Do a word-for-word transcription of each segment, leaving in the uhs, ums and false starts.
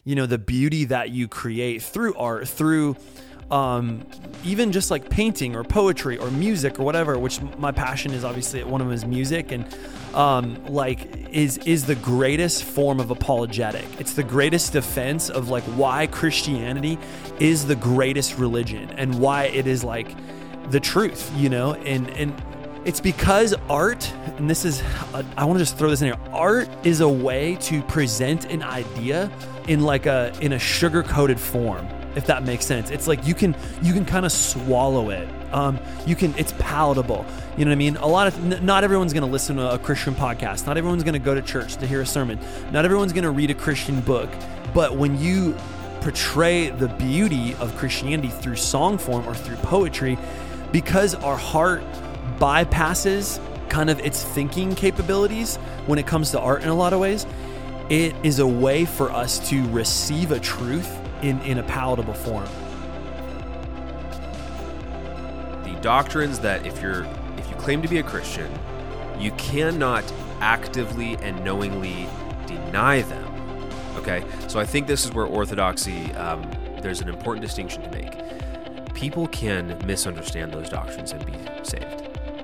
you know, the beauty that you create through art, through um, even just like painting or poetry or music or whatever, which my passion is obviously one of them is music, and um, like is is the greatest form of apologetic. It's the greatest defense of like why Christianity is the greatest religion and why it is like the truth, you know, and and it's because art, and this is, a, I want to just throw this in here. Art is a way to present an idea in like a in a sugar-coated form, if that makes sense. It's like you can you can kind of swallow it. Um, you can, it's palatable. You know what I mean? A lot of, n- not everyone's going to listen to a Christian podcast. Not everyone's going to go to church to hear a sermon. Not everyone's going to read a Christian book. But when you portray the beauty of Christianity through song form or through poetry, because our heart bypasses kind of its thinking capabilities when it comes to art in a lot of ways, it is a way for us to receive a truth in, in a palatable form. The doctrines that if you're if you claim to be a Christian, you cannot actively and knowingly deny them. Okay? So I think this is where orthodoxy, um, there's an important distinction to make. People can misunderstand those doctrines and be saved.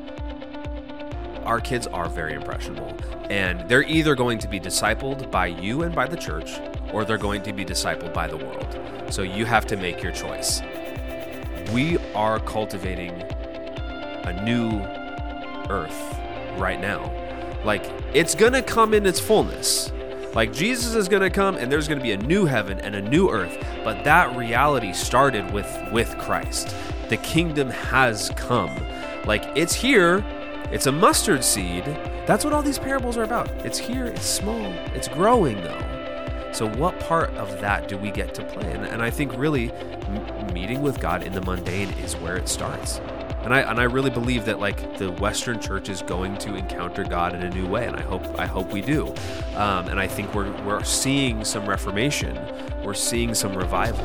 Our kids are very impressionable, and they're either going to be discipled by you and by the church, or they're going to be discipled by the world. So you have to make your choice. We are cultivating a new earth right now. Like, it's going to come in its fullness. Like, Jesus is going to come, and there's going to be a new heaven and a new earth. But that reality started with, with Christ. The kingdom has come. Like, it's here. It's a mustard seed. That's what all these parables are about. It's here. It's small. It's growing, though. So what part of that do we get to play? And, and I think really m- meeting with God in the mundane is where it starts. And I and I really believe that like the Western church is going to encounter God in a new way, and I hope I hope we do. Um, and I think we're we're seeing some reformation. We're seeing some revival.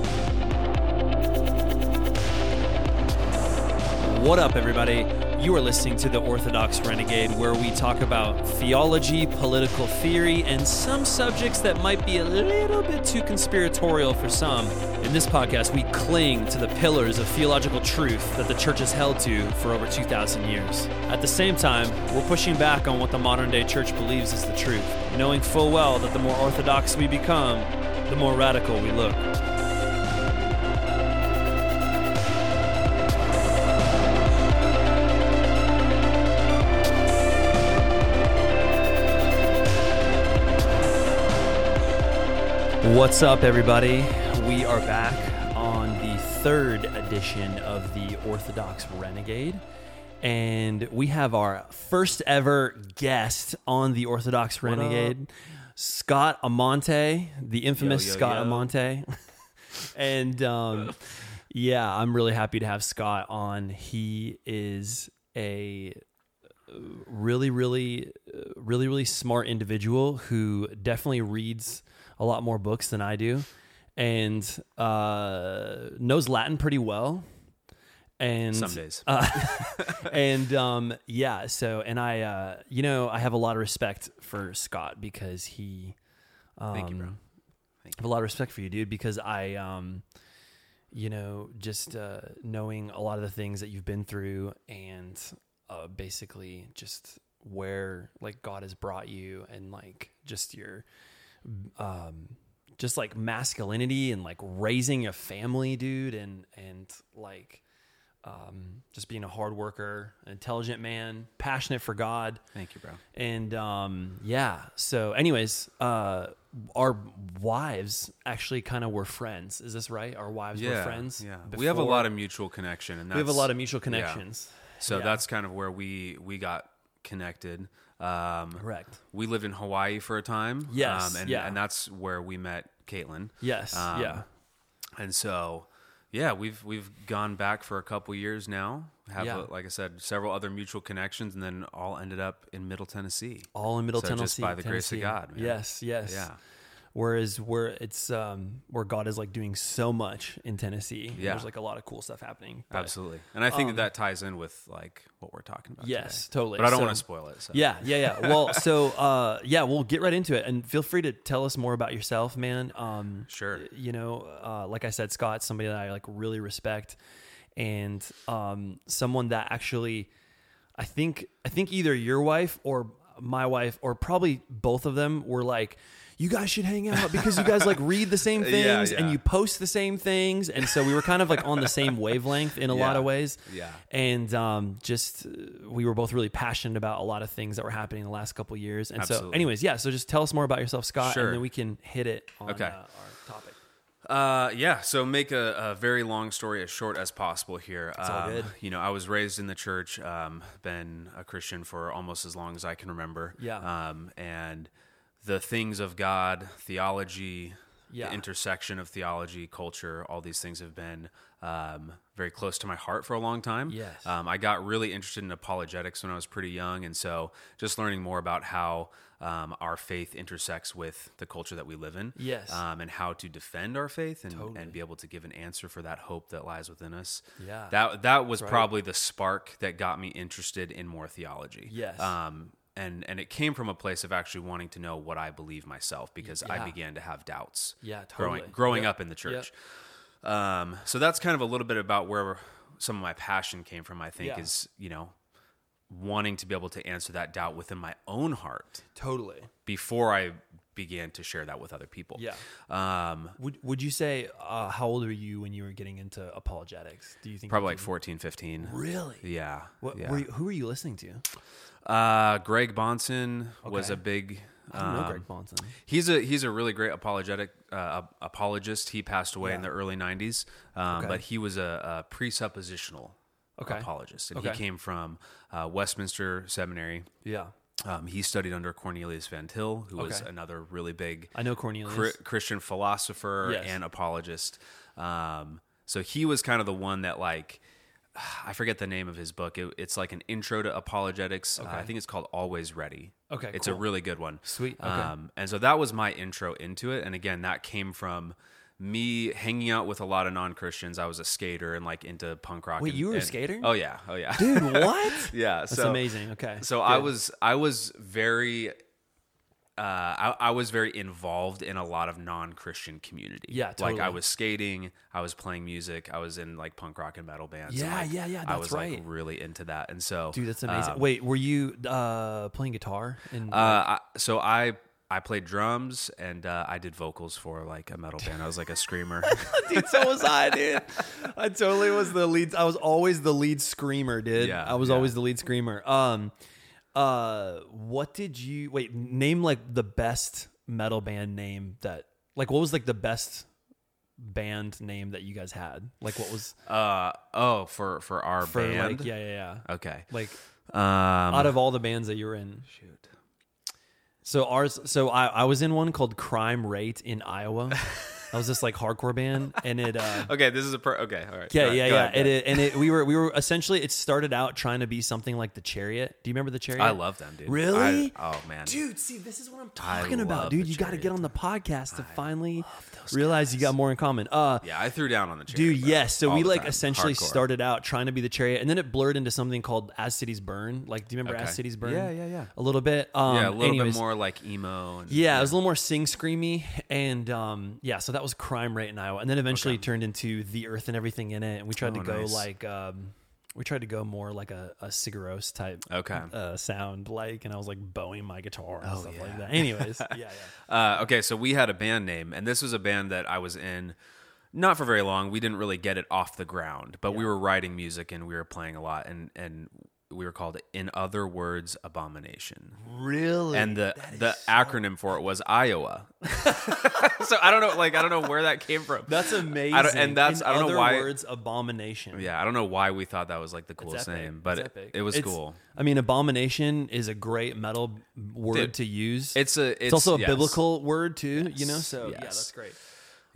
What up, everybody? You are listening to The Orthodox Renegade, where we talk about theology, political theory, and some subjects that might be a little bit too conspiratorial for some. In this podcast, we cling to the pillars of theological truth that the church has held to for over two thousand years. At the same time, we're pushing back on what the modern-day church believes is the truth, knowing full well that the more orthodox we become, the more radical we look. What's up, everybody? We are back on the third edition of the Orthodox Renegade, and we have our first ever guest on the Orthodox What Renegade, up? Scott Amante, the infamous Yo, yo, Scott yo. Amante. And um, yeah, I'm really happy to have Scott on. He is a really, really, really, really smart individual who definitely reads a lot more books than I do, and uh, knows Latin pretty well. And Some days. uh, and um, yeah, so and I, uh, you know, I have a lot of respect for Scott because he. Um, Thank you, bro. I have a lot of respect for you, dude, because I, um, you know, just uh, knowing a lot of the things that you've been through, and uh, basically just where like God has brought you, and like just your. Um, just like masculinity and like raising a family, dude, and and like um, just being a hard worker, an intelligent man, passionate for God. Thank you, bro. And um, yeah, so anyways, uh, our wives actually kind of were friends. Is this right? Our wives Yeah, were friends. yeah. before. We have a lot of mutual connection, and that's, we have a lot of mutual connections. Yeah. So Yeah. that's kind of where we we got connected. Um, Correct. We lived in Hawaii for a time. Yes, Um, and, yeah. and that's where we met Caitlin. Yes. Um, yeah. And so, yeah, we've we've gone back for a couple years now. Have, Yeah. uh, like I said, several other mutual connections, and then all ended up in Middle Tennessee. All in Middle So Tennessee. just by the grace of Tennessee. God, man. Yes. Yes. Yeah. Whereas where it's um, where God is like doing so much in Tennessee. Yeah. There's like a lot of cool stuff happening. But, Absolutely. And I think um, that that ties in with like what we're talking about. Yes, today. totally. But I don't So- want to spoil it. So. Yeah, yeah, yeah. Well, so uh, yeah, we'll get right into it, and feel free to tell us more about yourself, man. Um, Sure. You know, uh, like I said, Scott's somebody that I like really respect, and um, someone that actually, I think, I think either your wife or my wife, or probably both of them, were like, you guys should hang out because you guys like read the same things Yeah, and yeah. you post the same things. And so we were kind of like on the same wavelength in a lot Yeah, of ways. yeah. And um, just, uh, we were both really passionate about a lot of things that were happening in the last couple of years. And so Absolutely. anyways, yeah. So just tell us more about yourself, Scott, Sure. and then we can hit it on Okay. uh, our topic. Uh, yeah. So make a, a very long story as short as possible here. It's all Um, good. You know, I was raised in the church, um, been a Christian for almost as long as I can remember. Yeah. Um, and the things of God, theology, Yeah. the intersection of theology, culture, all these things have been um, very close to my heart for a long time. Yes. Um, I got really interested in apologetics when I was pretty young. And so just learning more about how um, our faith intersects with the culture that we live in. Yes. Um, and how to defend our faith and, Totally. and be able to give an answer for that hope that lies within us. Yeah. That, that was right. probably the spark that got me interested in more theology. Yes. Um, and, and it came from a place of actually wanting to know what I believe myself, because I Yeah. began to have doubts Yeah, growing, totally. growing Yep. up in the church. Um, so that's kind of a little bit about where some of my passion came from, I think, Yeah. is, you know, wanting to be able to answer that doubt within my own heart Totally. before I began to share that with other people. Yeah. Um, Would Would you say uh, how old were you when you were getting into apologetics? Do you think probably you like fourteen, fifteen. really? Yeah. What, yeah. were you, who were you listening to? Uh, Greg Bonson was Okay. a big. I don't know um, Greg Bonson. He's a he's a really great apologetic uh, apologist. He passed away in Yeah. the early nineties, um, Okay. but he was a, a presuppositional Okay. apologist, and Okay. he came from uh, Westminster Seminary. Yeah, Um, he studied under Cornelius Van Til, who was Okay. another really big I know Cornelius. Chri- Christian philosopher Yes. and apologist. Um, so he was kind of the one that, like, I forget the name of his book. It, it's like an intro to apologetics. Uh, I Okay. think it's called Always Ready. Okay, It's cool. a really good one. Sweet, okay. Um, and so that was my intro into it. And again, that came from me hanging out with a lot of non-Christians. I was a skater and like into punk rock. Wait, and- you were a and- skater? Oh yeah. Oh yeah. Dude, what? yeah. That's so, amazing. Okay, So I Good. was I was very uh, I, I was very involved in a lot of non-Christian community. Yeah, Like I totally. was skating, I was playing music, I was in like punk rock and metal bands. and, Yeah, like, yeah, yeah, I that's was right. like really into that, and so Dude, that's amazing. um, Wait, were you uh, playing guitar? In, uh, I, so I I played drums and uh, I did vocals for like a metal band. I was like a screamer. dude, so was I, dude. I totally was the lead. I was always the lead screamer, dude. Yeah, I was yeah. always the lead screamer. Um, uh, what did you wait? Name like the best metal band name that. Like, what was like the best band name that you guys had? Like, what was uh, oh, for for our for band. like yeah, yeah, yeah. Okay. Like Um, out of all the bands that you were in. shoot. So ours, so I, I was in one called Crime Rate in Iowa. That was this like hardcore band, and it. Uh, Okay, this is a per- okay. All right. yeah, Go ahead, yeah, go yeah. ahead, go And ahead. it, and it, we were we were essentially it started out trying to be something like the Chariot. Do you remember the Chariot? I love them, dude. Really? I- oh man, Dude, see, this is what I'm I talking about, love dude. the You got to Chariot. get on the podcast to finally realize you got more in common. Uh, Yeah, I threw down on the chair. dude, yes. So all we the like time. essentially Hardcore. started out trying to be the Chariot, and then it blurred into something called As Cities Burn. Like, do you remember Okay. As Cities Burn? Yeah, yeah, yeah. A little bit. Um, Yeah, a little anyways, bit more like emo. And, Yeah, it was a little more sing screamy, and um, yeah, so that was Crime Rate in Iowa, and then eventually it turned into The Earth and Everything in It, and we tried Oh, to go nice. like um, we tried to go more like a, a Sigur Rós type Okay. uh, sound, like, and I was like bowing my guitar and Oh, stuff yeah. like that. Anyways, yeah, yeah, Uh, okay, so we had a band name, and this was a band that I was in not for very long. We didn't really get it off the ground, but we were writing music and we were playing a lot, and and we were called In Other Words Abomination. really, And the the acronym for it was Iowa. So I don't know, like I don't know where that came from. that's amazing. I don't- and that's- In I don't know other why- words, abomination. Yeah, I don't know why we thought that was like the It's coolest epic. name, but It's it, epic. it was It's- cool. I mean, abomination is a great metal word Dude, to use. It's a it's, It's also a yes. biblical word too, you know. So yeah, yes. that's great.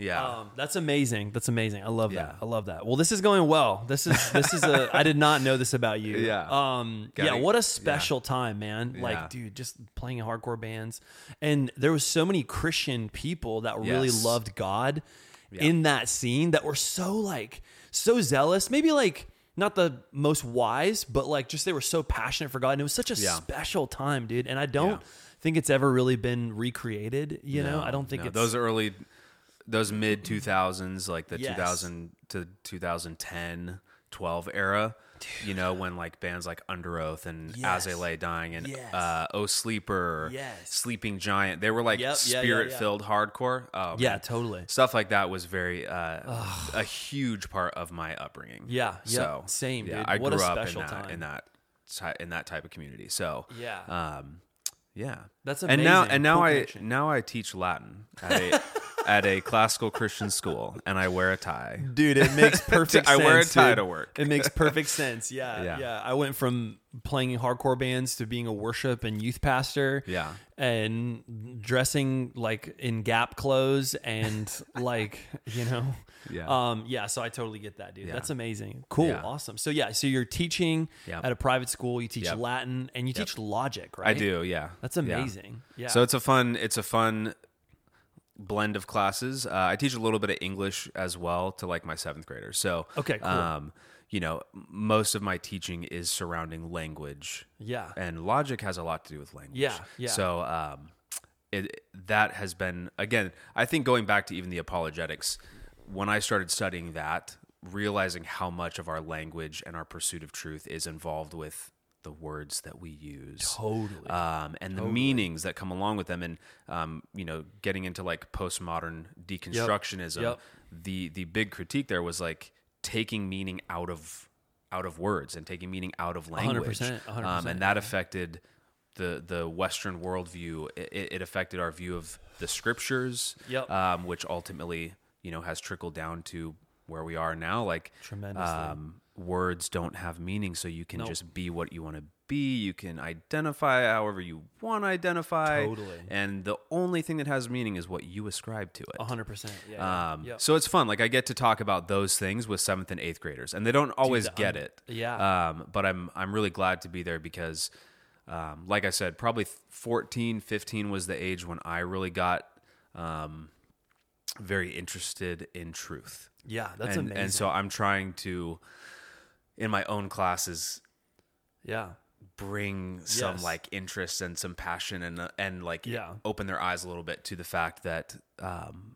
Yeah. Um, that's amazing. That's amazing. I love Yeah. that. I love that. Well, this is going well. This is this is a. I did not know this about you. Yeah. Um. Gotta- yeah. What a special time, man. Like, Yeah. dude, just playing in hardcore bands, and there was so many Christian people that really Yes. loved God Yeah. in that scene that were so like so zealous. Maybe like not the most wise, but like just they were so passionate for God, and it was such a Yeah. special time, dude. And I don't Yeah. think it's ever really been recreated. You know, No, I don't think no. it's those early, those mid two thousands, like the Yes. two thousand to two thousand ten, twelve era. You know, when like bands like Under Oath and Yes. As I Lay Dying and Yes. uh, Oh Sleeper, Yes. Sleeping Giant, they were like Yep, yeah, yeah, spirit filled hardcore. Oh, yeah, man. totally. Stuff like that was very uh, a huge part of my upbringing. Yeah, yeah, so same, yeah, dude. I What a grew up special in that time. in that ty- in that type of community. So Yeah. um, yeah, That's And now amazing. and now Cool I connection. now I teach Latin at a at a classical Christian school, and I wear a tie. Dude, it makes perfect I sense. wear a tie dude. to work. It makes perfect sense. Yeah, yeah. Yeah. I went from playing in hardcore bands to being a worship and youth pastor. Yeah. And dressing like in Gap clothes and like, you know. Yeah. Um, yeah, so I totally get that, dude. Yeah. That's amazing. Cool. Yeah. Awesome. So yeah, so you're teaching Yep. at a private school, you teach Yep. Latin, and you teach logic, right? I do. Yeah, That's Yeah. amazing. Yeah. So it's a fun it's a fun blend of classes. Uh, I teach a little bit of English as well to like my seventh graders. So Okay, cool. Um, you know, most of my teaching is surrounding language. Yeah. And logic has a lot to do with language. Yeah, yeah. So um, it that has been again. I think going back to even the apologetics, when I started studying that, realizing how much of our language and our pursuit of truth is involved with the words that we use, Totally. um, and the meanings that come along with them, and um, you know, getting into like postmodern deconstructionism. Yep. The the big critique there was like taking meaning out of out of words and taking meaning out of hundred language, percent, a hundred um, percent, and that affected the the Western worldview. It, it affected our view of the scriptures, Yep. um, which ultimately, you know, has trickled down to where we are now. Like Tremendously. um, words don't have meaning, so you can Nope. just be what you want to be. You can identify however you want to identify. Totally. And the only thing that has meaning is what you ascribe to it. A hundred percent. Yeah. yeah. Um, Yep. So it's fun. Like I get to talk about those things with seventh and eighth graders, and they don't always Dude, get I'm- it. yeah. Um, but I'm I'm really glad to be there because, um, like I said, probably fourteen, fifteen was the age when I really got um, very interested in truth. Yeah, that's and, amazing. And so I'm trying to, in my own classes, yeah. bring some Yes. like interest and some passion and and like Yeah. open their eyes a little bit to the fact that um,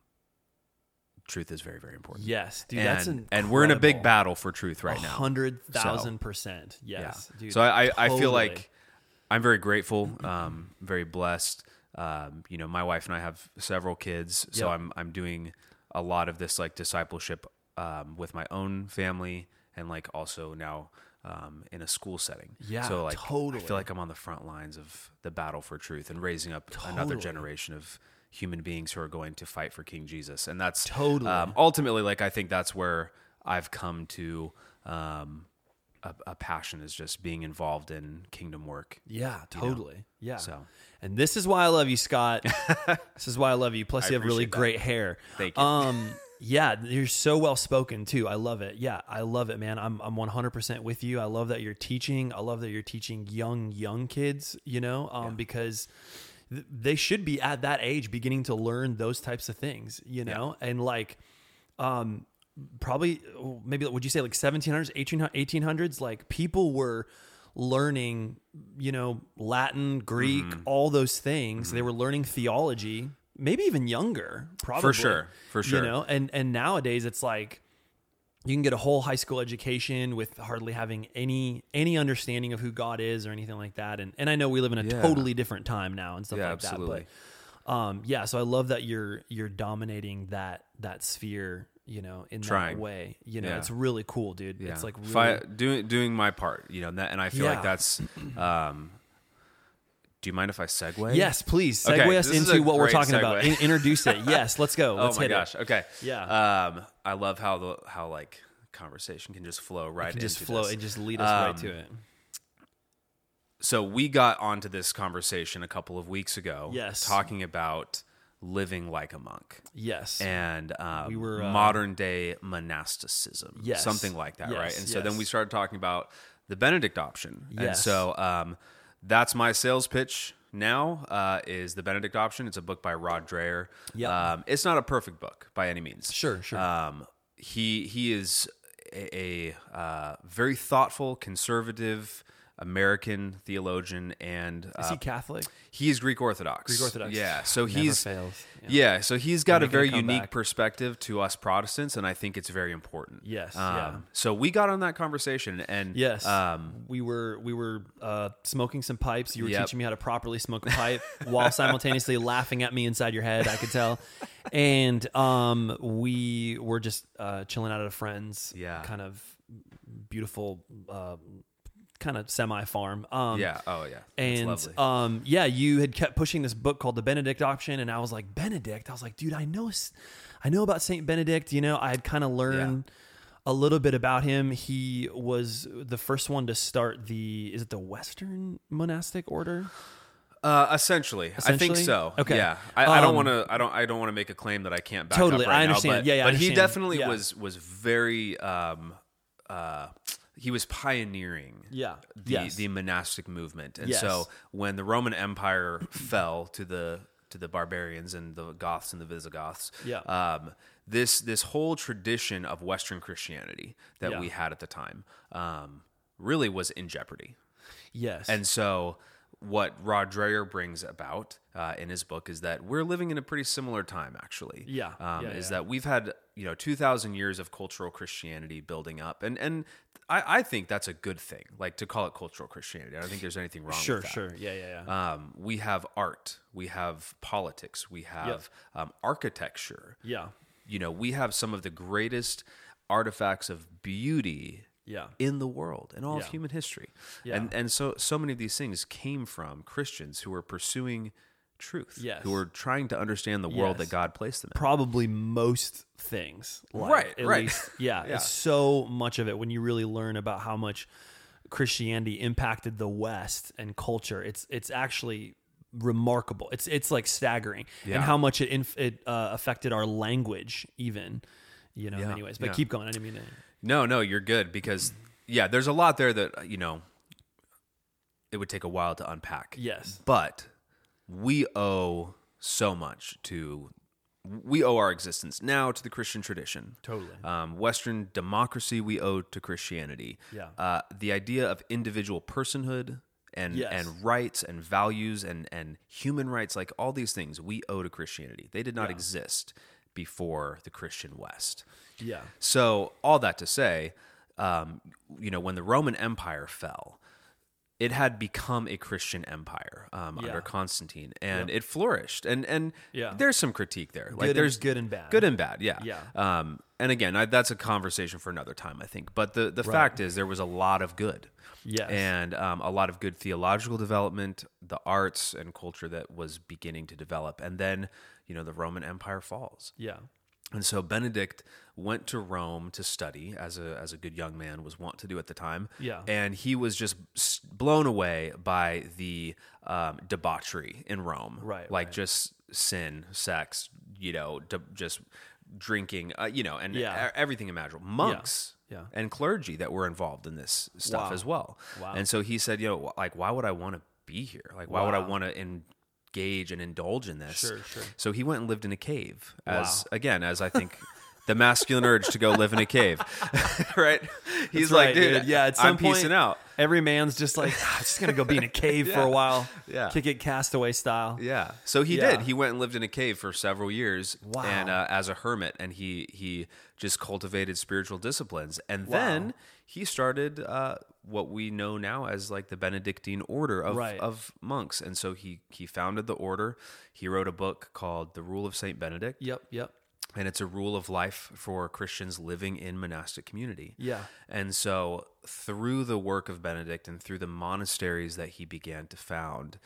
truth is very very important. Yes, dude. and, that's and we're in a big incredible. battle for truth right A now. hundred thousand percent. Yes, Yeah. dude. so I I, I feel totally. like I'm very grateful, um, very blessed. Um, you know, my wife and I have several kids, so Yep. I'm I'm doing a lot of this like discipleship um, with my own family and like also now um, in a school setting. Yeah, so like I totally. feel like I'm on the front lines of the battle for truth and raising up another Totally. generation of human beings who are going to fight for King Jesus, and that's Totally. um, ultimately like I think that's where I've come to. Um, a, a passion is just being involved in kingdom work. Yeah, totally. Yeah. So. And this is why I love you, Scott. This is why I love you. Plus, I you have really appreciate that. great hair. Thank you. Um, yeah, you're so well spoken too. I love it. Yeah, I love it, man. I'm I'm one hundred percent with you. I love that you're teaching. I love that you're teaching young young kids. You know, um, Yeah. because th- they should be at that age beginning to learn those types of things. You know, and like, um. Probably maybe would you say like seventeen hundreds, eighteen hundreds, like people were learning, you know, Latin, Greek, Mm-hmm. all those things. They were learning theology, maybe even younger, probably. For sure. For sure. You know, and and nowadays it's like you can get a whole high school education with hardly having any any understanding of who God is or anything like that. And and I know we live in a Yeah. totally different time now and stuff Yeah, like absolutely. that. But um yeah, so I love that you're you're dominating that that sphere, you know, in Trying. that way. You know, Yeah. it's really cool, dude. Yeah. It's like really If I, doing doing my part, you know, and, that, and I feel Yeah. like that's. Um, do you mind if I segue? Yes, please segue Okay, us this is into a what we're great talking about. segue. In- introduce it. Yes, let's go. Oh Let's my hit gosh. it. Okay. Yeah. Um, I love how the how like conversation can just flow right. It can just into flow this. and just lead us right Um, to it. So we got onto this conversation a couple of weeks ago. Yes. Talking about living like a monk. Yes. And um, We were, uh, modern day monasticism, Yes. something like that, Yes, right? And so yes. then we started talking about the Benedict option. And Yes. so um, that's my sales pitch now uh, is the Benedict option. It's a book by Rod Dreher. Yep. Um, it's not a perfect book by any means. Sure, sure. Um, he he is a, a uh, very thoughtful, conservative American theologian, and uh, Is he Catholic? he is Greek Orthodox. Greek Orthodox. Yeah. So Never he's fails. Yeah. yeah. So he's got a Making a very comeback. unique perspective to us Protestants, and I think it's very important. Yes, Um, yeah. So we got on that conversation, and Yes. Um, we were we were uh, smoking some pipes. You were Yep. teaching me how to properly smoke a pipe while simultaneously laughing at me inside your head. I could tell. And um, we were just uh, chilling out at a friend's Yeah. kind of beautiful, uh, kind of semi farm. Um, yeah. Oh yeah. It's And lovely. um, yeah, you had kept pushing this book called The Benedict Option, and I was like, Benedict. I was like, dude, I know, s- I know about Saint Benedict. You know, I had kind of learned a little bit about him. He was the first one to start the. Is it the Western monastic order? Uh, essentially, I think Essentially? so. Okay. Yeah, I, I don't Um, want to. I don't. I don't want to make a claim that I can't back Totally, up right I understand. now. But, Yeah, yeah, I but he understand. definitely Yeah. was was very. Um, uh, he was pioneering. Yeah. The Yes. the monastic movement, and Yes. so when the Roman Empire fell to the to the barbarians and the Goths and the Visigoths, Yeah. um, this this whole tradition of Western Christianity that Yeah. we had at the time um, really was in jeopardy. Yes. And so, what Rod Dreher brings about uh, in his book is that we're living in a pretty similar time, actually. Yeah. Um, Yeah, is yeah. that we've had you know two thousand years of cultural Christianity building up, and and I, I think that's a good thing. Like to call it cultural Christianity, I don't think there's anything wrong. sure, with that. sure. Yeah, yeah, yeah. Um, we have art, we have politics, we have um, architecture. yeah. You know, we have some of the greatest artifacts of beauty Yeah. in the world and all Yeah. of human history. Yeah. And and so so many of these things came from Christians who were pursuing truth, Yes. who were trying to understand the world Yes. that God placed them in. Probably most things. Like, Right, at right. least, yeah, Yeah. it's so much of it when you really learn about how much Christianity impacted the West and culture. It's it's actually remarkable. It's it's like staggering, Yeah. and how much it inf- it uh, affected our language, even. You know, in Yeah, many ways. But yeah. keep going. I didn't mean to. No, no, you're good because yeah, there's a lot there that you know it would take a while to unpack. Yes. But we owe so much to we owe our existence now to the Christian tradition. Totally. Um, Western democracy we owe to Christianity. Yeah. Uh, the idea of individual personhood and Yes. and rights and values and and human rights, like all these things, we owe to Christianity. They did not Yeah. exist before the Christian West. Yeah. So all that to say, um, you know, when the Roman Empire fell, it had become a Christian empire um, Yeah. under Constantine, and it flourished. And and Yeah. there's some critique there. Like Good and- there's good and bad. good and bad. Yeah, Yeah. Um, and again, I, that's a conversation for another time, I think. But the the fact is, there was a lot of good. Yes. And um, a lot of good theological development, the arts and culture that was beginning to develop, and then you know the Roman Empire falls. Yeah. And so Benedict went to Rome to study, as a as a good young man was wont to do at the time. Yeah. And he was just s- blown away by the um, debauchery in Rome. Right, Like right. just sin, sex, you know, de- just drinking, uh, you know, and Yeah. e- everything imaginable. Monks. Yeah. And clergy that were involved in this stuff Wow. as well. Wow. And so he said, you know, like, why would I want to be here? Like, why would I Wow. want to engage and indulge in this? Sure, sure. So he went and lived in a cave, as Wow. again, as I think the masculine urge to go live in a cave, right? He's That's like, right, dude, Yeah, at some I'm point, piecing out. Every man's just like, "Ah, I'm just gonna go be in a cave for a while. Yeah. Kick it castaway style. Yeah. So he Yeah. did. He went and lived in a cave for several years, Wow. and uh, as a hermit, and he he just cultivated spiritual disciplines, and Wow. then he started uh, what we know now as like the Benedictine order of Right. of monks, and so he he founded the order. He wrote a book called The Rule of Saint Benedict. Yep. Yep. And it's a rule of life for Christians living in monastic community. Yeah. And so through the work of Benedict and through the monasteries that he began to found,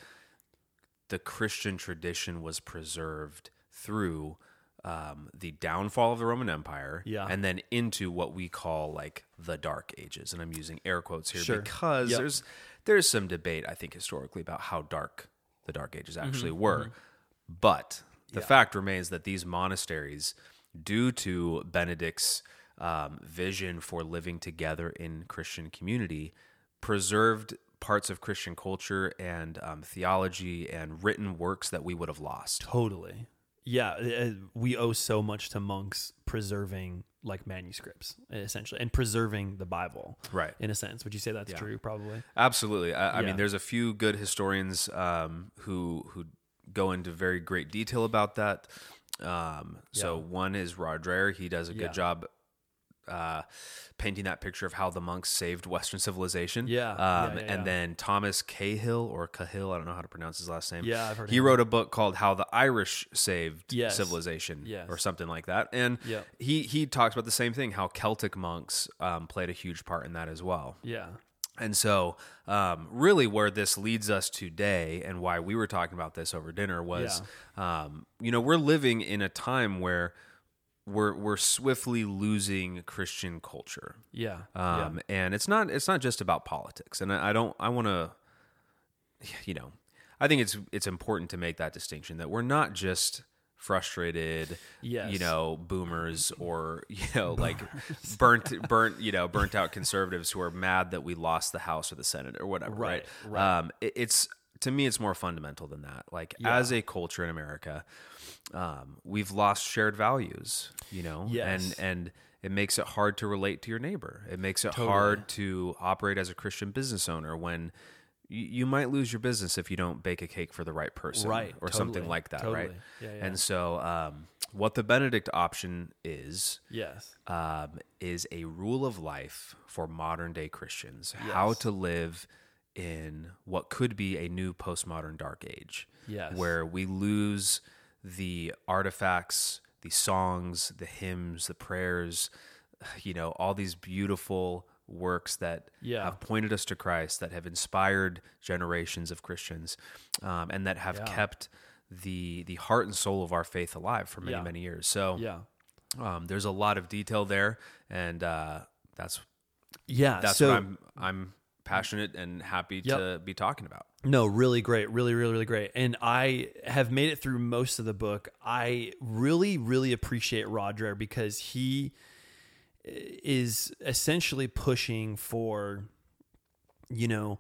the Christian tradition was preserved through um, the downfall of the Roman Empire Yeah. and then into what we call like the Dark Ages. And I'm using air quotes here Sure. because Yep. there's there's some debate, I think, historically about how dark the Dark Ages actually were. But the Yeah. fact remains that these monasteries, due to Benedict's um, vision for living together in Christian community, preserved parts of Christian culture and um, theology and written works that we would have lost. Totally. Yeah, uh, we owe so much to monks preserving like manuscripts, essentially, and preserving the Bible, Right. in a sense. Would you say that's Yeah. true? Probably. Absolutely. I, I Yeah. mean, there's a few good historians um, who who go into very great detail about that. Um, so Yeah. one is Rod Dreher. He does a good Yeah. job uh, painting that picture of how the monks saved Western civilization. Yeah. Um, Yeah, yeah, and yeah. then Thomas Cahill or Cahill, I don't know how to pronounce his last name. Yeah, I've heard He him. wrote a book called How the Irish Saved Yes. Civilization Yes. or something like that. And Yeah. he, he talks about the same thing, how Celtic monks um, played a huge part in that as well. Yeah. And so, um, really, where this leads us today, and why we were talking about this over dinner, was, um, you know, we're living in a time where we're we're swiftly losing Christian culture, Yeah. um, yeah. and it's not it's not just about politics. And I, I don't I want to, you know, I think it's it's important to make that distinction that we're not just frustrated, Yes. you know, boomers or, you know, like burnt, burnt, you know, burnt out conservatives who are mad that we lost the House or the Senate or whatever. Right. Right, right. Um, it, it's, to me, it's more fundamental than that. Like Yeah. as a culture in America, um, we've lost shared values, you know, Yes. and, and it makes it hard to relate to your neighbor. It makes it Totally. hard to operate as a Christian business owner when you, you might lose your business if you don't bake a cake for the right person, Right, or totally, something like that, right? totally. Yeah, yeah. And so, um, what the Benedict option is, Yes. um, is a rule of life for modern day Christians, how Yes. to live in what could be a new postmodern dark age, Yes. where we lose the artifacts, the songs, the hymns, the prayers, you know, all these beautiful works that Yeah. have pointed us to Christ, that have inspired generations of Christians, um, and that have Yeah. kept the the heart and soul of our faith alive for many, Yeah. many years. So Yeah. um, there's a lot of detail there, and uh, that's Yeah. that's so, what I'm I'm passionate and happy Yep. to be talking about. No, really great. Really, really, really great. And I have made it through most of the book. I really, really appreciate Rod Dreher because he is essentially pushing for, you know,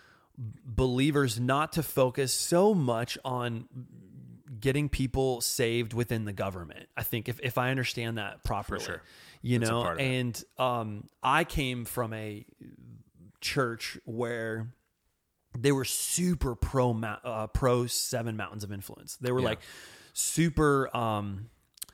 believers not to focus so much on getting people saved within the government. I think if, if I understand that properly, sure. you That's a know, part of it. and um, I came from a church where they were super pro mou- uh, pro Seven Mountains of Influence. They were Yeah. like super, um,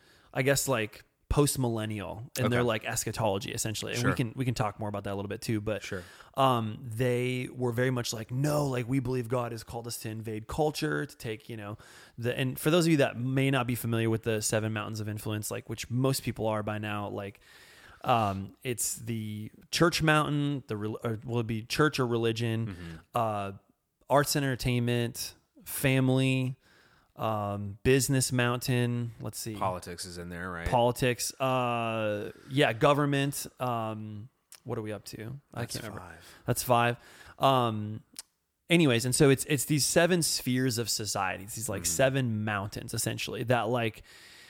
I guess like post millennial, and Okay. they're like eschatology essentially. And Sure. we can we can talk more about that a little bit too. But Sure. um, they were very much like, no, like we believe God has called us to invade culture, to take, you know, the, and for those of you that may not be familiar with the Seven Mountains of Influence, like which most people are by now, like, um, it's the church mountain, the, rel- or will it be church or religion, Mm-hmm. uh, arts and entertainment, family, um, business mountain, let's see, Politics is in there, right? politics, uh, yeah, government, um, what are we up to? I That's can't remember. five. That's five. Um, anyways, and so it's it's these seven spheres of society. It's these like seven mountains essentially that like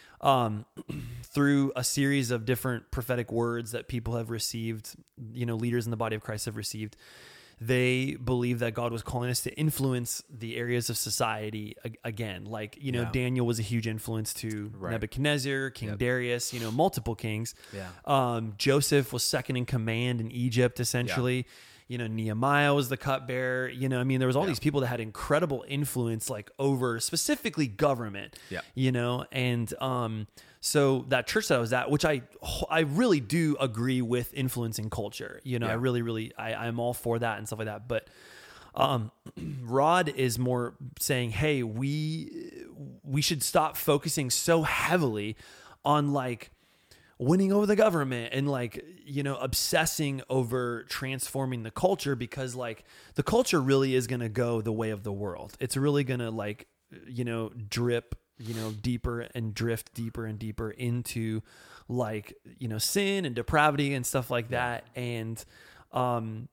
um, through a series of different prophetic words that people have received, you know, leaders in the body of Christ have received. They believe that God was calling us to influence the areas of society ag- again. Like, you know, Yeah. Daniel was a huge influence to Right. Nebuchadnezzar, King Yep. Darius, you know, multiple kings. Yeah. Um, Joseph was second in command in Egypt, essentially. You know, Nehemiah was the cupbearer. You know, I mean, there was all Yeah. these people that had incredible influence, like over specifically government. Yeah. You know, and um, so that church that I was at, which I I really do agree with influencing culture. You know, I Yeah. really, really, I, I'm all for that and stuff like that. But um, Rod is more saying, hey, we we should stop focusing so heavily on like winning over the government and like, you know, obsessing over transforming the culture, because like the culture really is going to go the way of the world. It's really going to like, you know, drip, you know, deeper and drift deeper and deeper into like, you know, sin and depravity and stuff like that. And um,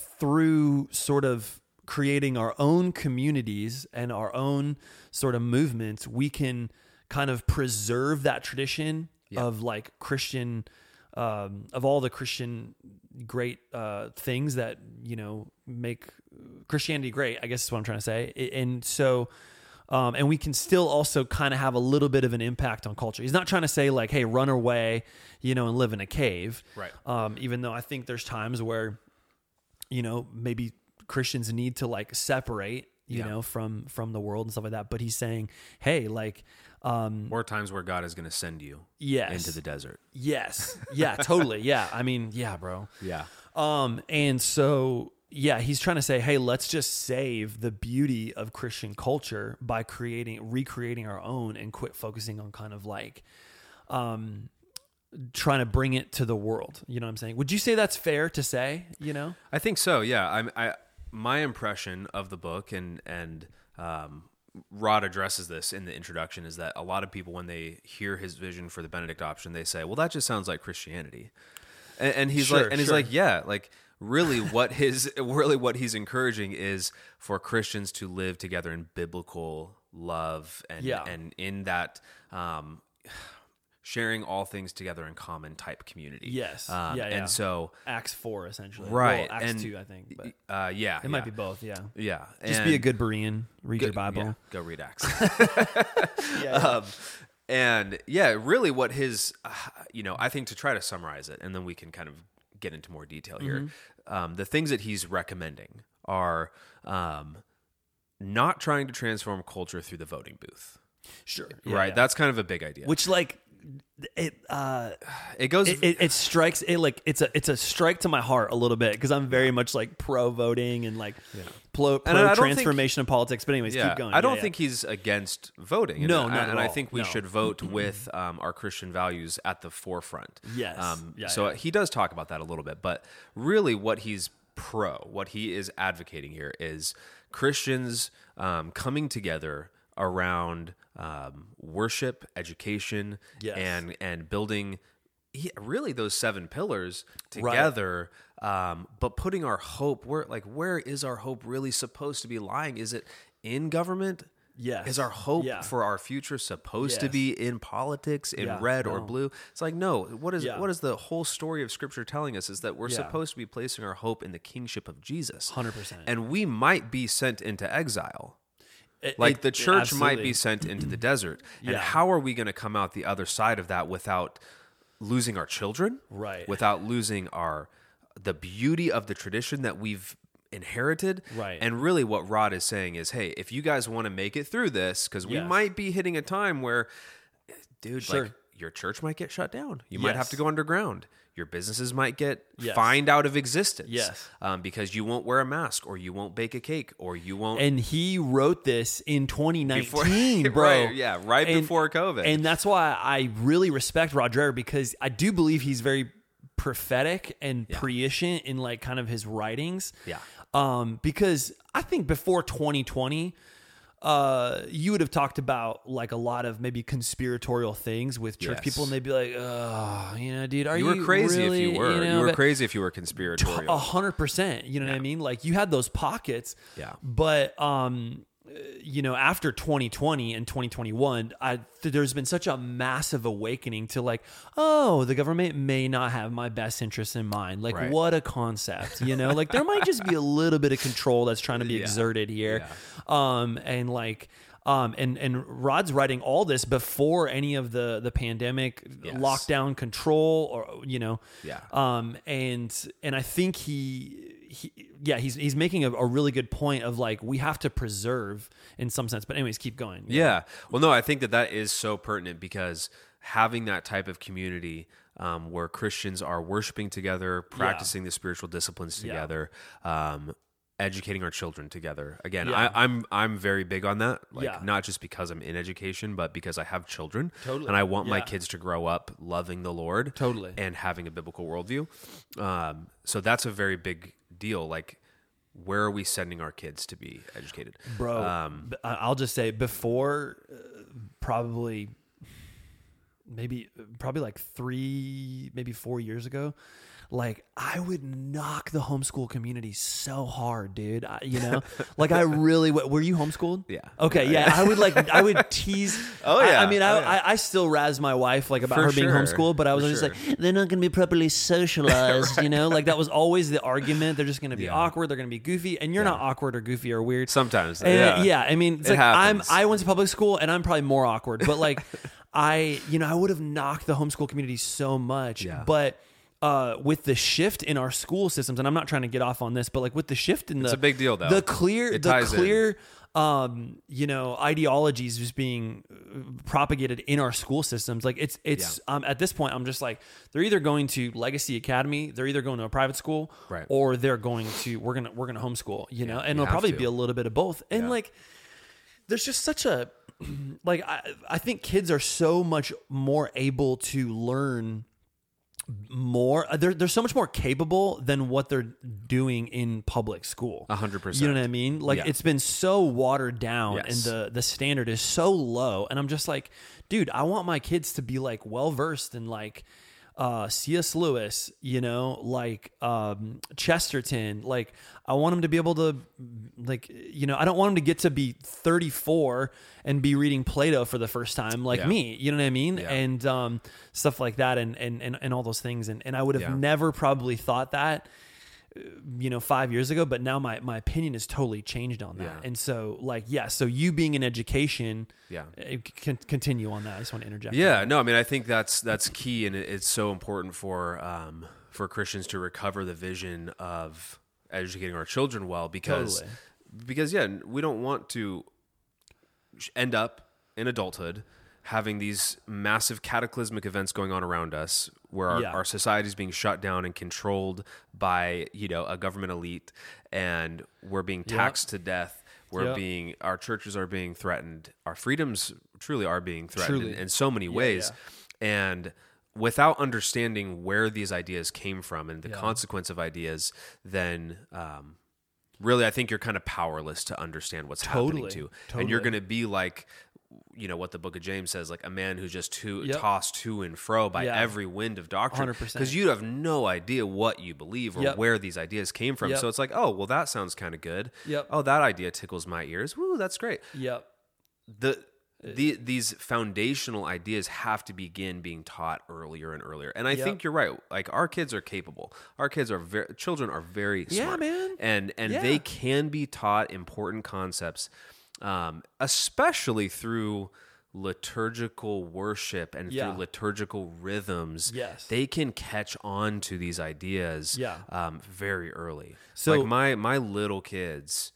through sort of creating our own communities and our own sort of movements, we can kind of preserve that tradition Yeah. of like Christian, um, of all the Christian great uh, things that, you know, make Christianity great, I guess is what I'm trying to say. And so, um, and we can still also kind of have a little bit of an impact on culture. He's not trying to say like, hey, run away, you know, and live in a cave. Right. Um, even though I think there's times where, you know, maybe Christians need to like separate, you Yeah. know, from, from the world and stuff like that. But he's saying, hey, like, um, More times where God is going to send you yes, into the desert. yes, yeah, totally. Yeah. I mean, yeah, bro. Yeah. Um, and so, yeah, he's trying to say, hey, let's just save the beauty of Christian culture by creating, recreating our own and quit focusing on kind of like, um, trying to bring it to the world. You know what I'm saying? Would you say that's fair to say, you know? I think so. Yeah. I'm, I, my impression of the book and, and, um, Rod addresses this in the introduction is that a lot of people, when they hear his vision for the Benedict option, they say, well, that just sounds like Christianity. And, and he's Sure, like, and he's sure. like, yeah, like really what his, really what he's encouraging is for Christians to live together in biblical love and, Yeah. and in that, um, sharing all things together in common type community. Yes. Um, Yeah, yeah. And so, Acts four, essentially. right. Well, Acts and, two, I think. But uh, yeah, it might yeah. be both, yeah. Yeah. Just and be a good Berean. Read your go- Bible. yeah, go read Acts. Yeah, um, and yeah, really what his, uh, you know, I think to try to summarize it, and then we can kind of get into more detail here. Mm-hmm. Um, the things that he's recommending are um, not trying to transform culture through the voting booth. Sure. Yeah, right. yeah. That's kind of a big idea. Which like it uh it goes. it, it, it strikes it like it's a it's a strike to my heart a little bit because I'm very much like pro voting and like pro, And I pro don't think- transformation of politics. But anyways, yeah, keep going. I don't Yeah, yeah. think he's against voting. And, No, I- not at and I all. think we No. should vote with um, our Christian values at the forefront. Yes. Um, Yeah, so yeah. he does talk about that a little bit, but really, what he's pro, what he is advocating here, is Christians um, coming together around um, worship, education, Yes. and and building. Yeah, really those seven pillars together, um, but putting our hope where, like, where is our hope really supposed to be lying? Is it in government? Yes. Is our hope Yeah. for our future supposed to Yes. be in politics, in Yeah, red or no. blue? It's like, no. What is Yeah. what is the whole story of Scripture telling us is that we're Yeah. supposed to be placing our hope in the kingship of Jesus, one hundred percent. and we might be sent into exile. It- Like it- the church might absolutely. be sent into the desert, and Yeah. how are we going to come out the other side of that without losing our children, Right. without losing our the beauty of the tradition that we've inherited, Right. And really, what Rod is saying is, hey, if you guys want to make it through this, because we Yes. might be hitting a time where, dude, Sure. like your church might get shut down. You might have Yes. to go underground. Your businesses might get Yes. fined out of existence, Yes. um, because you won't wear a mask, or you won't bake a cake, or you won't. And he wrote this in twenty nineteen, Before- bro. right, yeah, right before COVID. And that's why I really respect Rod Dreher, because I do believe he's very prophetic and prescient in like kind of his writings. Yeah. Um, because I think before twenty twenty, uh, you would have talked about like a lot of maybe conspiratorial things with church Yes. people, and they'd be like, "Oh, you know, dude, are you you were crazy really, if you were. You, know, were but- crazy if you were conspiratorial. A hundred percent. You know what I mean? Like you had those pockets. Yeah. But um, uh, you know, after twenty twenty and twenty twenty-one, I th- there's been such a massive awakening to like, oh, the government may not have my best interests in mind. Like, Right. what a concept. You know, like there might just be a little bit of control that's trying to be Yeah. exerted here. Um, and like. Um, and, and Rod's writing all this before any of the, the pandemic Yes. lockdown control, or, you know, Yeah. um, and, and I think he, he, yeah, he's, he's making a, a really good point of like, we have to preserve in some sense, but anyways, keep going. Yeah. Well, no, I think that that is so pertinent, because having that type of community um, where Christians are worshiping together, practicing the spiritual disciplines Yeah. together, um, educating our children together. Again, Yeah. I, I'm I'm very big on that. Like Yeah. not just because I'm in education, but because I have children, Totally. and I want my Yeah. kids to grow up loving the Lord, Totally. and having a biblical worldview. Um, so that's a very big deal. Like, where are we sending our kids to be educated, Bro, Um, b- I- I'll just say before uh, probably maybe probably like three, maybe four years ago, like I would knock the homeschool community so hard, dude. I, you know, like I really, were you homeschooled? Yeah. Okay. Yeah. yeah. I would like, I would tease. Oh yeah. I, I mean, I, oh, yeah. I, I still razz my wife like about For her being sure. homeschooled, but I was For just sure. like, they're not going to be properly socialized, right. You know, like that was always the argument. They're just going to be Yeah. awkward. They're going to be goofy, and you're Yeah. not awkward or goofy or weird. Sometimes. And, yeah. yeah. I mean, it's It like I'm, happens. I went to public school and I'm probably more awkward, but like I, you know, I would have knocked the homeschool community so much, Yeah. but uh, with the shift in our school systems, and I'm not trying to get off on this, but like with the shift in the, It's a big deal, though. the clear, It the ties in. clear, um, you know, ideologies just being propagated in our school systems. Like it's, it's, Yeah. um, at this point, I'm just like, they're either going to Legacy Academy, they're either going to a private school, Right. or they're going to, we're going to, we're going to homeschool, you know, and you it'll have probably to. be a little bit of both. And Yeah. like, there's just such a, like, I, I think kids are so much more able to learn more. They're, they're so much more capable than what they're doing in public school. A hundred percent. You know what I mean? Like Yeah. it's been so watered down Yes. and the, the standard is so low. And I'm just like, dude, I want my kids to be like well-versed in like, uh, C S Lewis, you know, like, um, Chesterton, like I want them to be able to like, you know, I don't want them to get to be thirty-four and be reading Plato for the first time, like Yeah. me, you know what I mean? Yeah. And, um, stuff like that. And, and, and, and all those things. And, and I would have Yeah. never probably thought that, you know, five years ago, but now my, my opinion has totally changed on that. Yeah. And so like, yeah, so you being in education, Yeah. uh, can continue on that. I just want to interject. Yeah, no, I mean, I think that's that's key, and it, it's so important for um, for Christians to recover the vision of educating our children well, because Totally. because yeah, we don't want to end up in adulthood having these massive cataclysmic events going on around us, where our, Yeah. our society is being shut down and controlled by, you know, a government elite, and we're being taxed to death. We're Yep. being, our churches are being threatened. Our freedoms truly are being threatened Truly. in, in so many ways. And without understanding where these ideas came from and the Yeah. consequence of ideas, then um, really, I think you're kind of powerless to understand what's happening Totally. to. And you're Totally. going to be like, you know, what the book of James says, like a man who's just to, Yep. tossed to and fro by Yeah. every wind of doctrine. one hundred percent. Because you have no idea what you believe or Yep. where these ideas came from. Yep. So it's like, oh, well, that sounds kind of good. Yep. Oh, that idea tickles my ears. Woo, that's great. Yep. The the these foundational ideas have to begin being taught earlier and earlier. And I Yep. think you're right. Like our kids are capable. Our kids are very children are very Yeah, smart. man. And and Yeah. they can be taught important concepts, um, especially through liturgical worship and Yeah. through liturgical rhythms. Yes. They can catch on to these ideas Yeah. um, very early. So- like my my little kids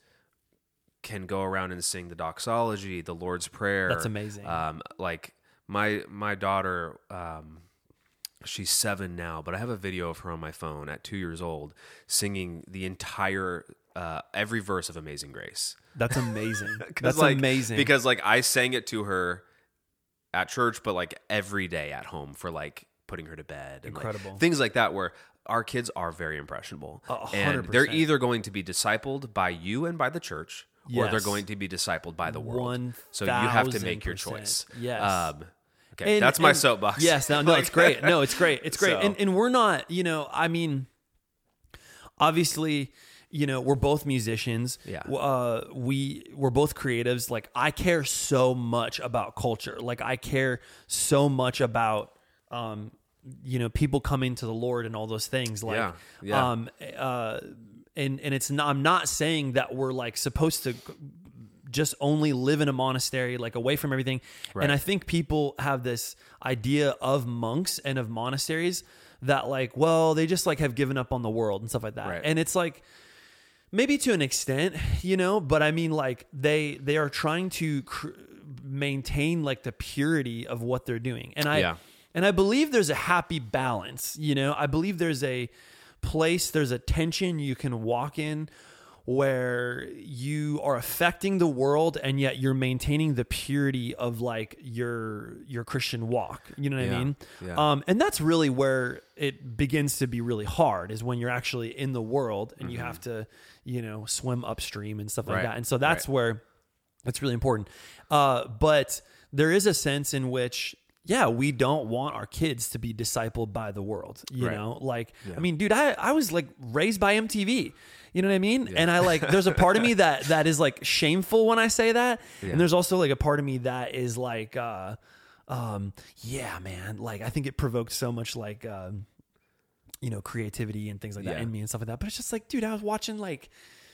can go around and sing the doxology, the Lord's Prayer. That's amazing. Um, like my my daughter, um, she's seven now, but I have a video of her on my phone at two years old singing the entire uh, every verse of Amazing Grace. That's amazing. 'Cause, That's like, amazing. Because like I sang it to her at church, but like every day at home for like putting her to bed. And, like, Incredible. things like that where our kids are very impressionable. A hundred And they're percent. either going to be discipled by you and by the church, or they're Yes. going to be discipled by the world. One So you have to make your thousand choice. percent. Yes. Um, okay, And- that's my and- soapbox. Yes, no, no, it's great. No, it's great. It's great. So- And and we're not, you know, I mean, obviously, you know, we're both musicians. Yeah. Uh, we we're both creatives. Like I care so much about culture. Like I care so much about, um, you know, people coming to the Lord and all those things. Like, Yeah, yeah. um, uh, and and it's not. I'm not saying that we're like supposed to just only live in a monastery, like away from everything. Right. And I think people have this idea of monks and of monasteries that like, well, they just like have given up on the world and stuff like that. Right. And it's like, maybe to an extent, you know, but I mean like they, they are trying to cr- maintain like the purity of what they're doing. And I, Yeah. and I believe there's a happy balance, you know, I believe there's a place, there's a tension you can walk in where you are affecting the world and yet you're maintaining the purity of like your your Christian walk. You know what Yeah, I mean? yeah. Um, and that's really where it begins to be really hard, is when you're actually in the world and you have to, you know, swim upstream and stuff like Right, that. And so that's right. where it's really important. Uh, but there is a sense in which yeah, we don't want our kids to be discipled by the world, you Right. know? Like, Yeah. I mean, dude, I, I was like raised by M T V, you know what I mean? Yeah. And I like, there's a part of me that, that is like shameful when I say that. Yeah. And there's also like a part of me that is like, uh, um, yeah, man, like, I think it provoked so much like, um, you know, creativity and things like that Yeah. in me and stuff like that. But it's just like, dude, I was watching like,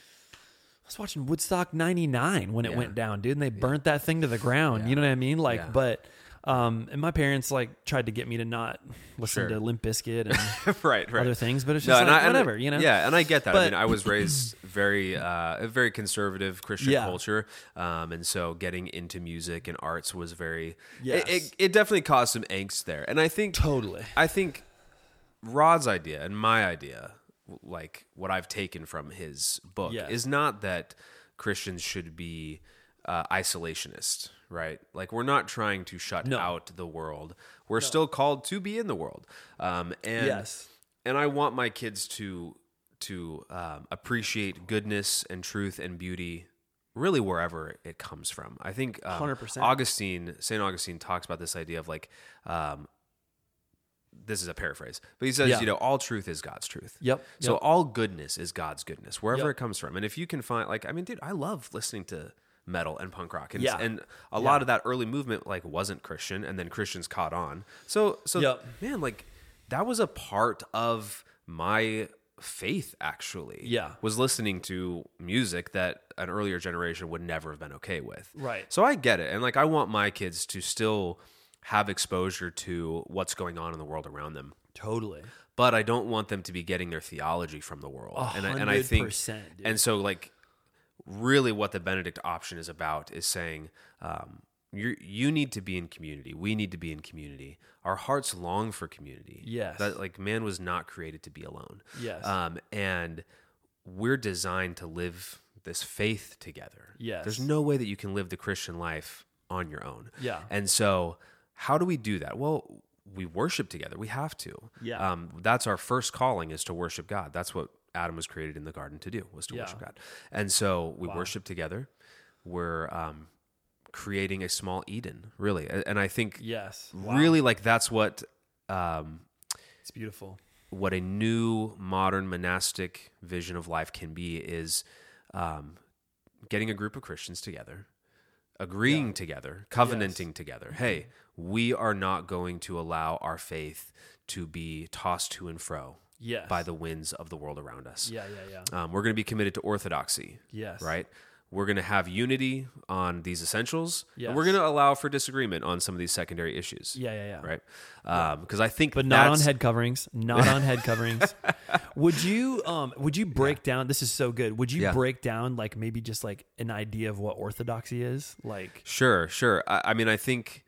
I was watching Woodstock ninety-nine when it Yeah. went down, dude, and they burnt that thing to the ground. Yeah. You know what I mean? Like, Yeah. but, um, and my parents like tried to get me to not listen Sure. to Limp Bizkit and right, right. other things, but it's No, just and like, I- and whatever, I- you know? Yeah, and I get that. I But- mean, I was raised very, uh, a very conservative Christian Yeah. culture, um, and so getting into music and arts was very. Yes. It, it, it definitely caused some angst there, and I think Totally. I think Rod's idea and my idea, like what I've taken from his book, Yes. is not that Christians should be uh, isolationist, right? Like we're not trying to shut No. out the world. We're still called to be in the world, um, and Yes. and I want my kids to to um, appreciate goodness and truth and beauty, really wherever it comes from. I think um, one hundred percent. Augustine, Saint Augustine, talks about this idea of like. Um, this is a paraphrase, but he says, Yeah. you know, all truth is God's truth. Yep. So Yep. all goodness is God's goodness, wherever Yep. it comes from. And if you can find, like, I mean, dude, I love listening to metal and punk rock, and Yeah. and a Yeah. lot of that early movement like wasn't Christian, and then Christians caught on. So so Yep. man, like that was a part of my faith. Actually, Yeah. was listening to music that an earlier generation would never have been okay with. Right. So I get it, and like I want my kids to still have exposure to what's going on in the world around them. Totally. But I don't want them to be getting their theology from the world. A And I, and I think, hundred percent, dude. and so like, really, what the Benedict option is about is saying, um, you you need to be in community. We need to be in community. Our hearts long for community. Yes. That like man was not created to be alone. Yes. Um, and we're designed to live this faith together. Yes. There's no way that you can live the Christian life on your own. Yeah. And so, how do we do that? Well, we worship together. We have to. Yeah. Um, that's our first calling, is to worship God. That's what Adam was created in the garden to do, was to Yeah. worship God. And so we Wow. worship together. We're um, creating a small Eden, really. A- And I think Yes. Wow. really like that's what um, It's beautiful. what a new modern monastic vision of life can be is um, getting a group of Christians together, agreeing Yeah. together, covenanting together. Hey, we are not going to allow our faith to be tossed to and fro Yes. by the winds of the world around us. Yeah, yeah, yeah. Um, we're going to be committed to orthodoxy, Yes. right? We're going to have unity on these essentials, Yes. and we're going to allow for disagreement on some of these secondary issues. Yeah, yeah, yeah. Right? Because I think But not on that's- head coverings. Not on head coverings. Would you um would you break down, this is so good. Would you Yeah. break down like maybe just like an idea of what orthodoxy is? Like Sure, sure. I, I mean, I think